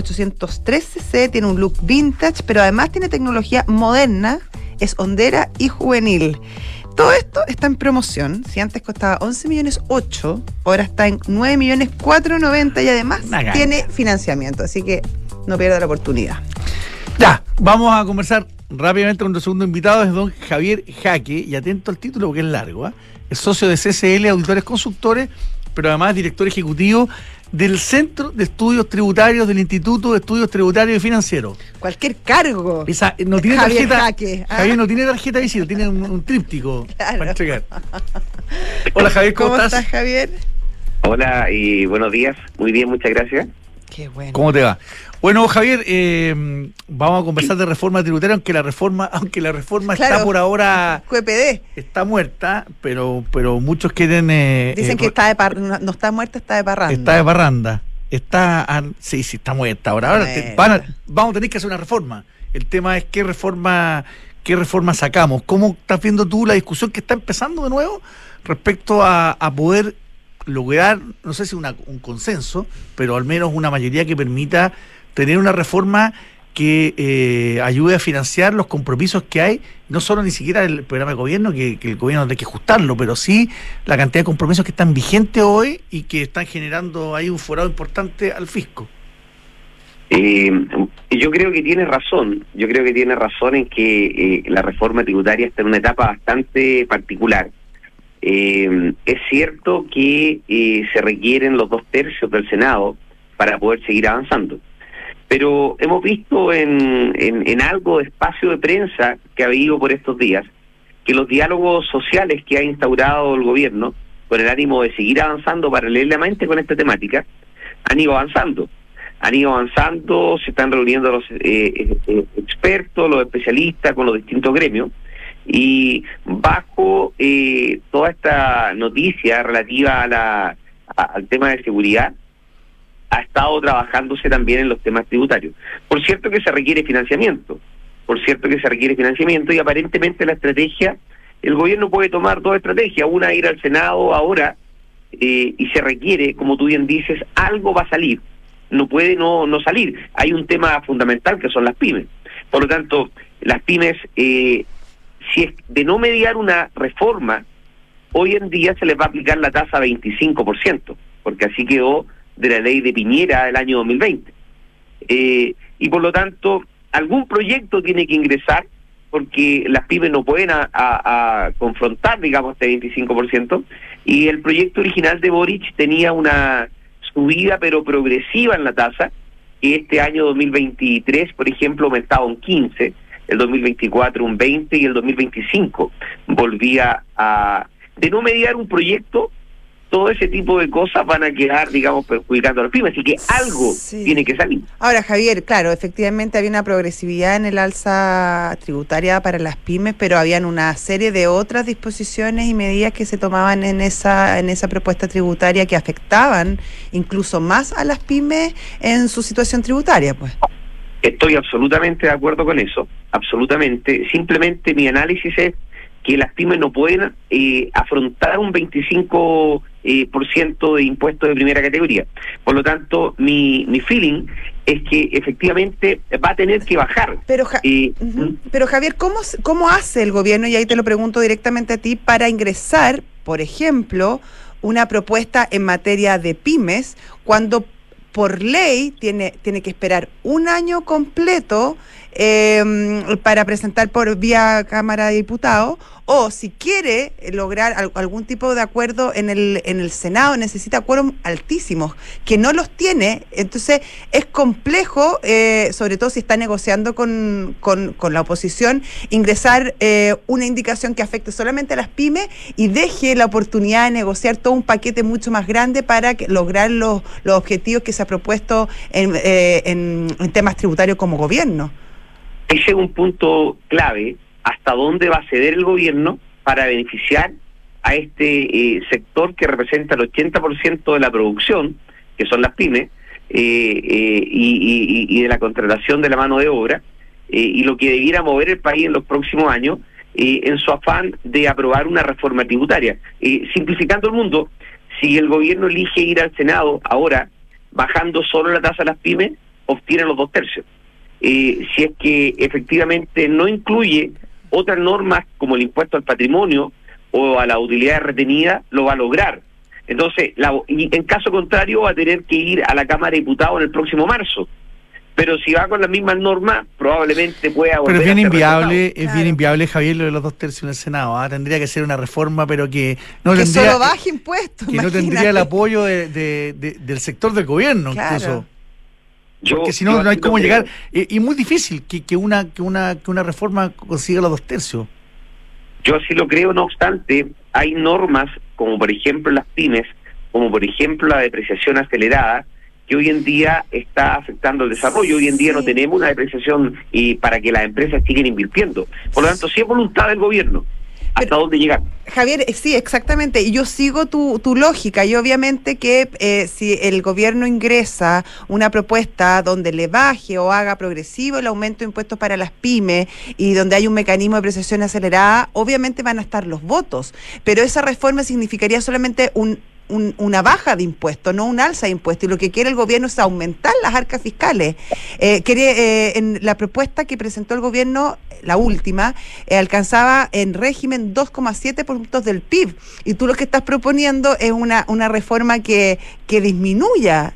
S2: 803cc tiene un look vintage, pero además tiene tecnología moderna, es hondera y juvenil. Todo esto está en promoción. Si antes costaba 11,8 millones, ahora está en 9,490 millones y además tiene financiamiento. Así que no pierda la oportunidad.
S1: Ya, vamos a conversar rápidamente con nuestro segundo invitado, es don Javier Jaque, y atento al título porque es largo, ¿eh? Es socio de CCL Auditores Consultores, pero además director ejecutivo del Centro de Estudios Tributarios del Instituto de Estudios Tributarios y Financieros.
S2: Cualquier cargo.
S1: No tiene
S2: Javier
S1: tarjeta.
S2: Jaque.
S1: Javier no tiene tarjeta de visita, tiene un tríptico para entregar. Hola Javier, ¿cómo estás?
S2: Javier?
S4: Hola y buenos días. Muy bien, muchas gracias.
S2: Qué bueno.
S1: ¿Cómo te va? Bueno, Javier, vamos a conversar de reforma tributaria, aunque la reforma claro, está por ahora
S2: QPD.
S1: Está muerta, pero muchos quieren
S2: dicen que no está muerta, está de parranda.
S1: Está de parranda. Sí, está muerta. Ahora vamos a tener que hacer una reforma. El tema es qué reforma sacamos. ¿Cómo estás viendo tú la discusión que está empezando de nuevo respecto a poder lograr, no sé si un consenso, pero al menos una mayoría que permita tener una reforma que ayude a financiar los compromisos que hay, no solo ni siquiera el programa de gobierno, que el gobierno tiene que ajustarlo, pero sí la cantidad de compromisos que están vigentes hoy y que están generando ahí un forado importante al fisco?
S4: Yo creo que tiene razón. Yo creo que tiene razón en que la reforma tributaria está en una etapa bastante particular. Es cierto que se requieren los 2/3 del Senado para poder seguir avanzando, pero hemos visto en algo de espacio de prensa que ha habido por estos días que los diálogos sociales que ha instaurado el gobierno con el ánimo de seguir avanzando paralelamente con esta temática han ido avanzando, se están reuniendo los expertos, los especialistas con los distintos gremios. Y bajo toda esta noticia relativa al tema de seguridad, ha estado trabajándose también en los temas tributarios. Por cierto que se requiere financiamiento, y aparentemente la estrategia, el gobierno puede tomar dos estrategias, una ir al Senado ahora, y se requiere, como tú bien dices, algo va a salir, no puede no salir. Hay un tema fundamental que son las pymes. Por lo tanto, las pymes... si es de no mediar una reforma, hoy en día se les va a aplicar la tasa 25%, porque así quedó de la ley de Piñera del año 2020. Y por lo tanto, algún proyecto tiene que ingresar, porque las pymes no pueden a confrontar, digamos, este 25%, y el proyecto original de Boric tenía una subida, pero progresiva en la tasa, que este año 2023, por ejemplo, aumentaba un 15%, el 2024 un 20% y el 2025 volvía a... De no mediar un proyecto, todo ese tipo de cosas van a quedar, digamos, perjudicando a las pymes, así que algo tiene que salir.
S2: Ahora, Javier, claro, efectivamente había una progresividad en el alza tributaria para las pymes, pero habían una serie de otras disposiciones y medidas que se tomaban en esa propuesta tributaria que afectaban incluso más a las pymes en su situación tributaria, pues.
S4: Estoy absolutamente de acuerdo con eso, absolutamente. Simplemente mi análisis es que las pymes no pueden afrontar un 25% de impuestos de primera categoría. Por lo tanto, mi feeling es que efectivamente va a tener que bajar.
S2: Pero Javier, ¿cómo hace el gobierno, y ahí te lo pregunto directamente a ti, para ingresar, por ejemplo, una propuesta en materia de pymes, cuando por ley tiene que esperar un año completo para presentar por vía Cámara de Diputados, o si quiere lograr algún tipo de acuerdo en el Senado, necesita quórum altísimos, que no los tiene. Entonces es complejo, sobre todo si está negociando con la oposición, ingresar una indicación que afecte solamente a las pymes y deje la oportunidad de negociar todo un paquete mucho más grande para lograr los objetivos que se ha propuesto en temas tributarios como gobierno.
S4: Ese es un punto clave. ¿Hasta dónde va a ceder el gobierno para beneficiar a este sector que representa el 80% de la producción, que son las pymes, y de la contratación de la mano de obra, y lo que debiera mover el país en los próximos años, en su afán de aprobar una reforma tributaria? Simplificando el mundo, si el gobierno elige ir al Senado ahora, bajando solo la tasa a las pymes, obtiene los 2/3. Si es que efectivamente no incluye otras normas como el impuesto al patrimonio o a la utilidad retenida, lo va a lograr. Entonces, y en caso contrario, va a tener que ir a la Cámara de Diputados en el próximo marzo. Pero si va con las mismas normas, probablemente pueda volver.
S1: Pero es bien inviable, Javier, lo de los 2/3 en el Senado. Tendría que ser una reforma, pero que no
S2: que
S1: tendría,
S2: solo baje impuestos.
S1: Que no tendría el apoyo del sector del gobierno, claro. Incluso. Porque si no, no hay cómo llegar. Y muy difícil que una reforma consiga los 2/3.
S4: Yo así lo creo. No obstante, hay normas como por ejemplo las pymes, como por ejemplo la depreciación acelerada, que hoy en día está afectando el desarrollo. Hoy en día no tenemos una depreciación para que las empresas sigan invirtiendo. Por lo tanto, sí es voluntad del gobierno. ¿Hasta dónde llegar?
S2: Javier, sí, exactamente. Y yo sigo tu lógica. Y obviamente que si el gobierno ingresa una propuesta donde le baje o haga progresivo el aumento de impuestos para las pymes y donde hay un mecanismo de depreciación acelerada, obviamente van a estar los votos. Pero esa reforma significaría solamente una baja de impuestos, no un alza de impuestos, y lo que quiere el gobierno es aumentar las arcas fiscales. En la propuesta que presentó el gobierno, la última, alcanzaba en régimen 2,7 puntos del PIB, y tú lo que estás proponiendo es una reforma que disminuya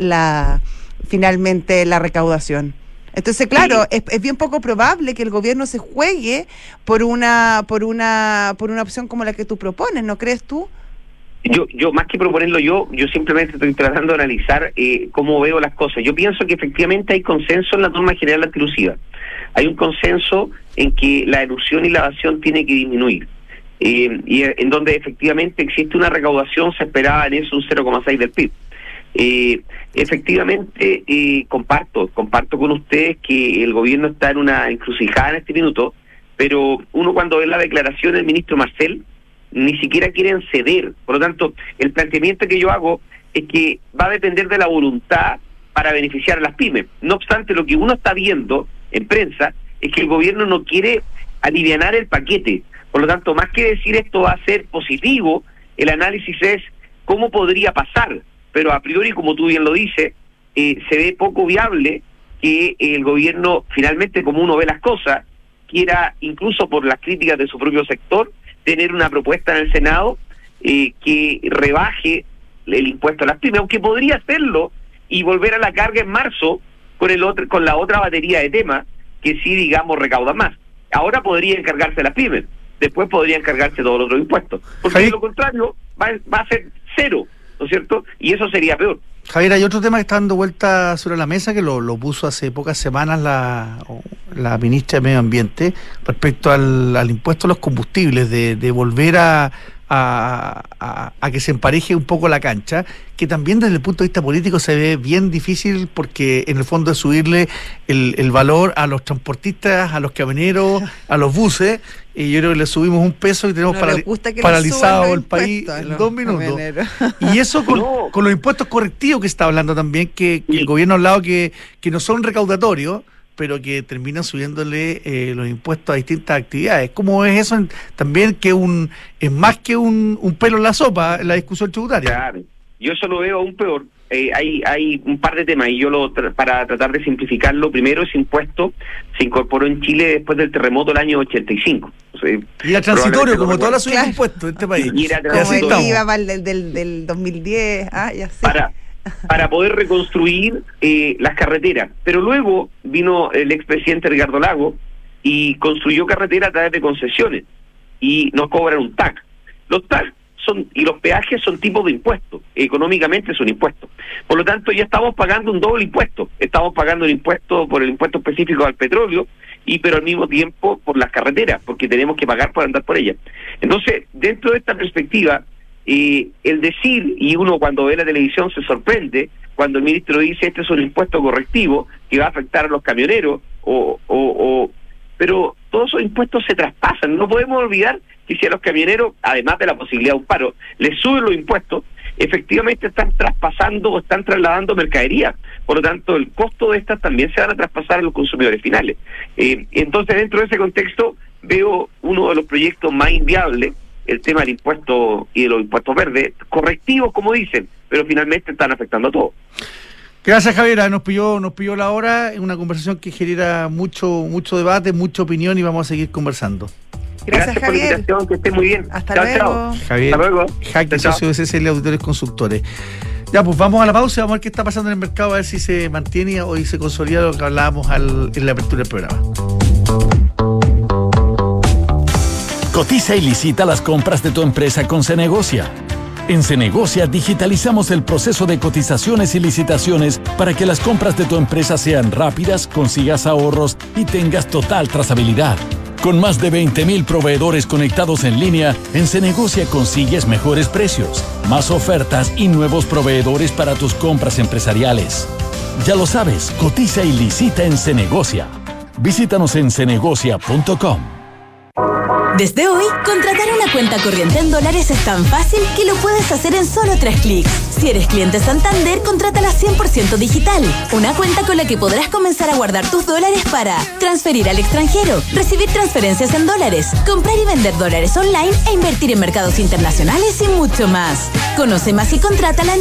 S2: finalmente la recaudación. Entonces, claro, sí. Es bien poco probable que el gobierno se juegue por una opción como la que tú propones, ¿no crees tú?
S4: Yo más que proponerlo yo simplemente estoy tratando de analizar cómo veo las cosas. Yo pienso que efectivamente hay consenso en la norma general antielusiva. Hay un consenso en que la elusión y la evasión tiene que disminuir. Y en donde efectivamente existe una recaudación, se esperaba en eso un 0,6 del PIB. Efectivamente, comparto con ustedes que el gobierno está en una encrucijada en este minuto, pero uno cuando ve la declaración del ministro Marcel, ni siquiera quieren ceder. Por lo tanto, el planteamiento que yo hago es que va a depender de la voluntad para beneficiar a las pymes. No obstante, lo que uno está viendo en prensa es que el gobierno no quiere alivianar el paquete. Por lo tanto, más que decir esto va a ser positivo, el análisis es cómo podría pasar. Pero a priori, como tú bien lo dices, se ve poco viable que el gobierno, finalmente, como uno ve las cosas, quiera, incluso por las críticas de su propio sector, tener una propuesta en el Senado que rebaje el impuesto a las pymes, aunque podría hacerlo y volver a la carga en marzo con la otra batería de temas que sí, digamos, recaudan más. Ahora podría encargarse las pymes, después podría encargarse todos los otros impuestos, porque de lo contrario va a ser cero, ¿no es cierto? Y eso sería peor.
S1: Javier, hay otro tema que está dando vuelta sobre la mesa, que lo puso hace pocas semanas la ministra de Medio Ambiente, respecto al impuesto a los combustibles, de volver a que se empareje un poco la cancha, que también desde el punto de vista político se ve bien difícil, porque en el fondo es subirle el valor a los transportistas, a los camioneros, a los buses, y yo creo que le subimos $1 y tenemos paralizado el país en 2 minutos. Y eso con los impuestos correctivos que está hablando también, que el gobierno ha hablado que no son recaudatorios, pero que terminan subiéndole los impuestos a distintas actividades. ¿Cómo es eso también, que es más que un pelo en la sopa en la discusión tributaria?
S4: Claro, yo eso lo veo aún peor. Hay un par de temas, y para tratar de simplificarlo, primero, ese impuesto se incorporó en Chile después del terremoto del año 85. O sea,
S1: y era transitorio, como todas las subidas de impuestos en este país.
S2: Y era transitorio. Como el IVA del 2010, ya sé.
S4: para poder reconstruir las carreteras. Pero luego vino el expresidente Ricardo Lagos y construyó carretera a través de concesiones y nos cobran un TAC. Los TAC y los peajes son tipos de impuestos, económicamente son impuestos. Por lo tanto, ya estamos pagando un doble impuesto. Estamos pagando el impuesto por el impuesto específico al petróleo, pero al mismo tiempo por las carreteras, porque tenemos que pagar por andar por ellas. Entonces, dentro de esta perspectiva, el decir, y uno cuando ve la televisión se sorprende, cuando el ministro dice este es un impuesto correctivo que va a afectar a los camioneros, pero todos esos impuestos se traspasan. No podemos olvidar que si a los camioneros, además de la posibilidad de un paro, les suben los impuestos, efectivamente están traspasando o están trasladando mercadería. Por lo tanto, el costo de estas también se van a traspasar a los consumidores finales. Entonces, dentro de ese contexto, veo uno de los proyectos más inviables, el tema del impuesto y de los impuestos verdes, correctivos, como dicen, pero finalmente están afectando a todos.
S1: Gracias, Javiera. Nos pilló la hora. Es una conversación que genera mucho debate, mucha opinión, y vamos a seguir conversando.
S2: Gracias, Javier.
S4: Por la invitación, que esté muy bien.
S2: Hasta luego.
S4: Chao.
S1: Javier,
S4: hasta luego.
S1: Jaque, socio de CCL Auditores Consultores. Ya, pues vamos a la pausa y vamos a ver qué está pasando en el mercado, a ver si se mantiene o se consolida lo que hablábamos en la apertura del programa.
S5: Cotiza y licita las compras de tu empresa con Cenegocia. En Cenegocia digitalizamos el proceso de cotizaciones y licitaciones para que las compras de tu empresa sean rápidas, consigas ahorros y tengas total trazabilidad. Con más de 20,000 proveedores conectados en línea, en Cenegocia consigues mejores precios, más ofertas y nuevos proveedores para tus compras empresariales. Ya lo sabes, cotiza y licita en Cenegocia. Visítanos en cenegocia.com.
S6: Desde hoy, contratar una cuenta corriente en dólares es tan fácil que lo puedes hacer en solo 3 clics. Si eres cliente Santander, contrátala 100% digital. Una cuenta con la que podrás comenzar a guardar tus dólares para transferir al extranjero, recibir transferencias en dólares, comprar y vender dólares online e invertir en mercados internacionales y mucho más. Conoce más y contrátala en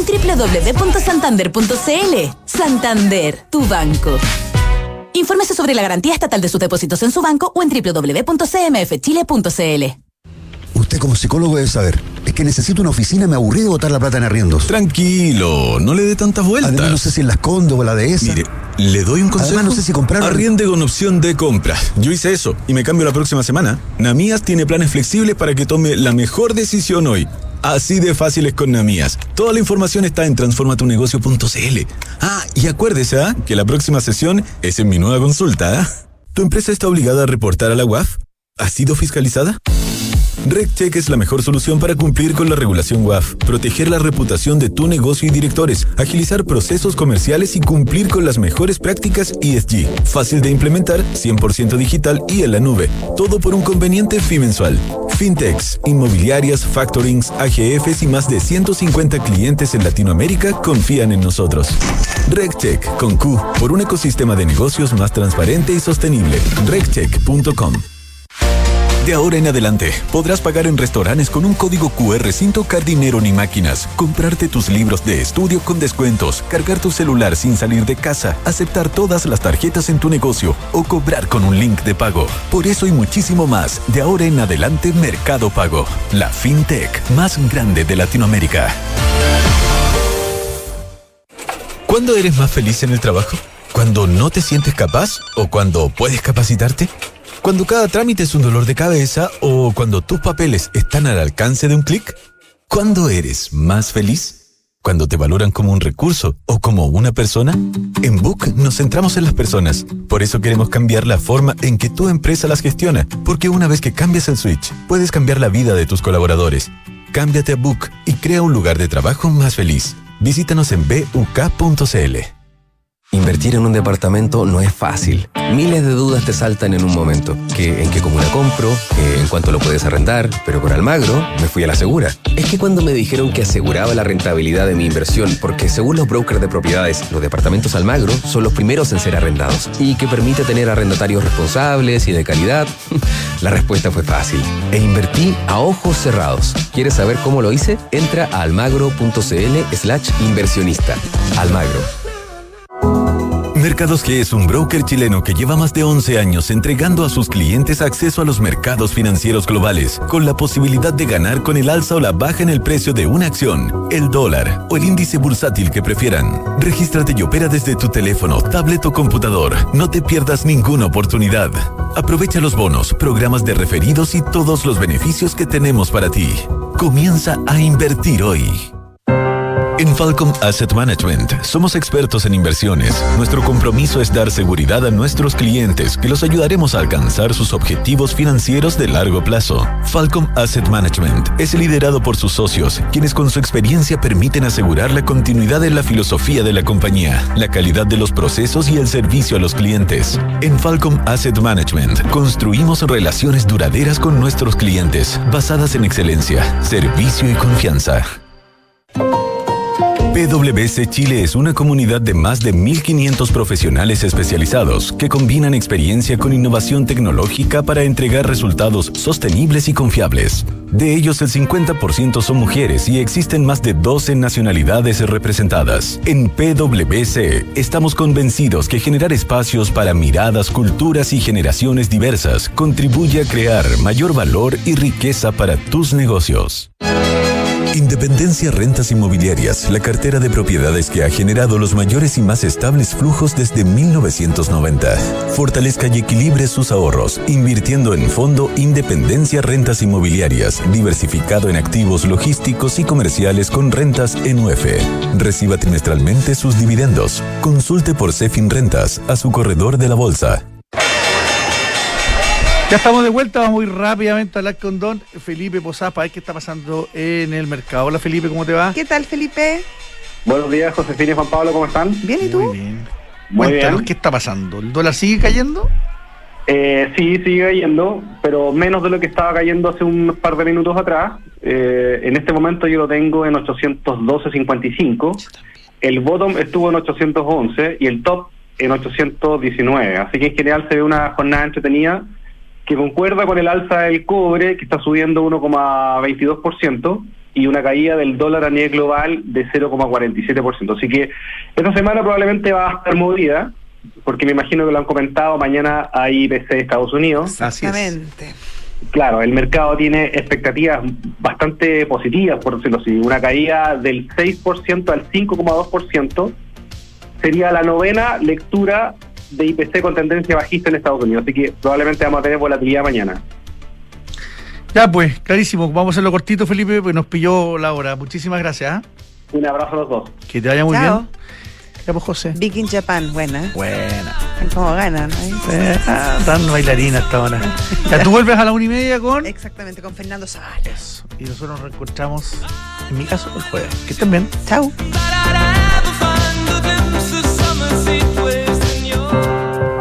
S6: www.santander.cl. Santander, tu banco. Infórmese sobre la garantía estatal de sus depósitos en su banco o en www.cmfchile.cl.
S7: Usted como psicólogo debe saber, es que necesito una oficina, me aburrí de botar la plata en arriendos.
S8: Tranquilo, no le dé tantas vueltas.
S7: Además no sé si en Las Condes o la Dehesa.
S8: Mire, le doy un consejo.
S7: Además no sé si comprar.
S8: Arriende con opción de compra. Yo hice eso y me cambio la próxima semana. Namías tiene planes flexibles para que tome la mejor decisión hoy. Así de fácil es con Namías. Toda la información está en transformatunegocio.cl. Y acuérdese, que la próxima sesión es en mi nueva consulta. ¿Tu empresa está obligada a reportar a la UAF? ¿Ha sido fiscalizada? RegCheck es la mejor solución para cumplir con la regulación UAF, proteger la reputación de tu negocio y directores, agilizar procesos comerciales y cumplir con las mejores prácticas ESG. Fácil de implementar, 100% digital y en la nube. Todo por un conveniente fee mensual. Fintechs, inmobiliarias, factorings, AGFs y más de 150 clientes en Latinoamérica confían en nosotros. RegCheck, con Q, por un ecosistema de negocios más transparente y sostenible. regcheck.com. De ahora en adelante, podrás pagar en restaurantes con un código QR sin tocar dinero ni máquinas, comprarte tus libros de estudio con descuentos, cargar tu celular sin salir de casa, aceptar todas las tarjetas en tu negocio o cobrar con un link de pago. Por eso y muchísimo más, de ahora en adelante Mercado Pago, la fintech más grande de Latinoamérica. ¿Cuándo eres más feliz en el trabajo? ¿Cuando no te sientes capaz o cuando puedes capacitarte? ¿Cuando cada trámite es un dolor de cabeza o cuando tus papeles están al alcance de un clic? ¿Cuándo eres más feliz? ¿Cuando te valoran como un recurso o como una persona? En Book nos centramos en las personas. Por eso queremos cambiar la forma en que tu empresa las gestiona. Porque una vez que cambias el switch, puedes cambiar la vida de tus colaboradores. Cámbiate a Book y crea un lugar de trabajo más feliz. Visítanos en buk.cl.
S9: Invertir en un departamento no es fácil. Miles de dudas te saltan en un momento. ¿En qué comuna compro? ¿En cuánto lo puedes arrendar? Pero con Almagro me fui a la segura. Es que cuando me dijeron que aseguraba la rentabilidad de mi inversión, porque según los brokers de propiedades, los departamentos Almagro son los primeros en ser arrendados y que permite tener arrendatarios responsables y de calidad, la respuesta fue fácil. E invertí a ojos cerrados. ¿Quieres saber cómo lo hice? Entra a almagro.cl/inversionista. Almagro.
S8: Mercados G es un broker chileno que lleva más de 11 años entregando a sus clientes acceso a los mercados financieros globales, con la posibilidad de ganar con el alza o la baja en el precio de una acción, el dólar o el índice bursátil que prefieran. Regístrate y opera desde tu teléfono, tablet o computador. No te pierdas ninguna oportunidad. Aprovecha los bonos, programas de referidos y todos los beneficios que tenemos para ti. Comienza a invertir hoy. En Falcom Asset Management somos expertos en inversiones. Nuestro compromiso es dar seguridad a nuestros clientes, que los ayudaremos a alcanzar sus objetivos financieros de largo plazo. Falcom Asset Management es liderado por sus socios, quienes con su experiencia permiten asegurar la continuidad en la filosofía de la compañía, la calidad de los procesos y el servicio a los clientes. En Falcom Asset Management construimos relaciones duraderas con nuestros clientes, basadas en excelencia, servicio y confianza. PwC Chile es una comunidad de más de 1.500 profesionales especializados que combinan experiencia con innovación tecnológica para entregar resultados sostenibles y confiables. De ellos, el 50% son mujeres y existen más de 12 nacionalidades representadas. En PwC estamos convencidos que generar espacios para miradas, culturas y generaciones diversas contribuye a crear mayor valor y riqueza para tus negocios. Independencia Rentas Inmobiliarias, la cartera de propiedades que ha generado los mayores y más estables flujos desde 1990. Fortalezca y equilibre sus ahorros, invirtiendo en Fondo Independencia Rentas Inmobiliarias, diversificado en activos logísticos y comerciales con rentas en UF. Reciba trimestralmente sus dividendos. Consulte por Cefin Rentas a su corredor de la bolsa.
S1: Ya estamos de vuelta, vamos muy rápidamente a hablar con don Felipe Posadas para ver qué está pasando en el mercado. Hola Felipe, ¿cómo te va?
S2: ¿Qué tal, Felipe?
S10: Buenos días, Josefina y Juan Pablo, ¿cómo están?
S2: Bien, ¿y tú?
S1: Muy bien. Cuéntanos, ¿qué está pasando? ¿El dólar sigue cayendo?
S10: Sí, sigue cayendo, pero menos de lo que estaba cayendo hace un par de minutos atrás. En este momento yo lo tengo en 812.55. El bottom estuvo en 811 y el top en 819. Así que en general se ve una jornada entretenida que concuerda con el alza del cobre, que está subiendo 1,22%, y una caída del dólar a nivel global de 0,47%. Así que esta semana probablemente va a estar movida, porque me imagino que lo han comentado, mañana hay IPC de Estados Unidos.
S2: Exactamente.
S10: Claro, el mercado tiene expectativas bastante positivas, por decirlo así. Una caída del 6% al 5,2% sería la novena lectura de IPC con tendencia bajista en Estados Unidos, así que probablemente vamos a tener volatilidad mañana.
S1: Ya pues, clarísimo, vamos a hacerlo cortito, Felipe, pues nos pilló la hora. Muchísimas gracias.
S10: Un abrazo a los dos.
S1: Que te vaya muy
S2: Chao.
S1: bien. Ya pues, José.
S2: Big in Japan, buena.
S1: Buena.
S2: ¿Cómo ganan?
S1: Dando bailarina hasta ahora. Ya tú vuelves a la 1:30 con...
S2: Exactamente, con Fernando Zavala.
S1: Eso. Y nosotros nos reencontramos, en mi caso, el jueves. Que estén bien.
S2: Chao.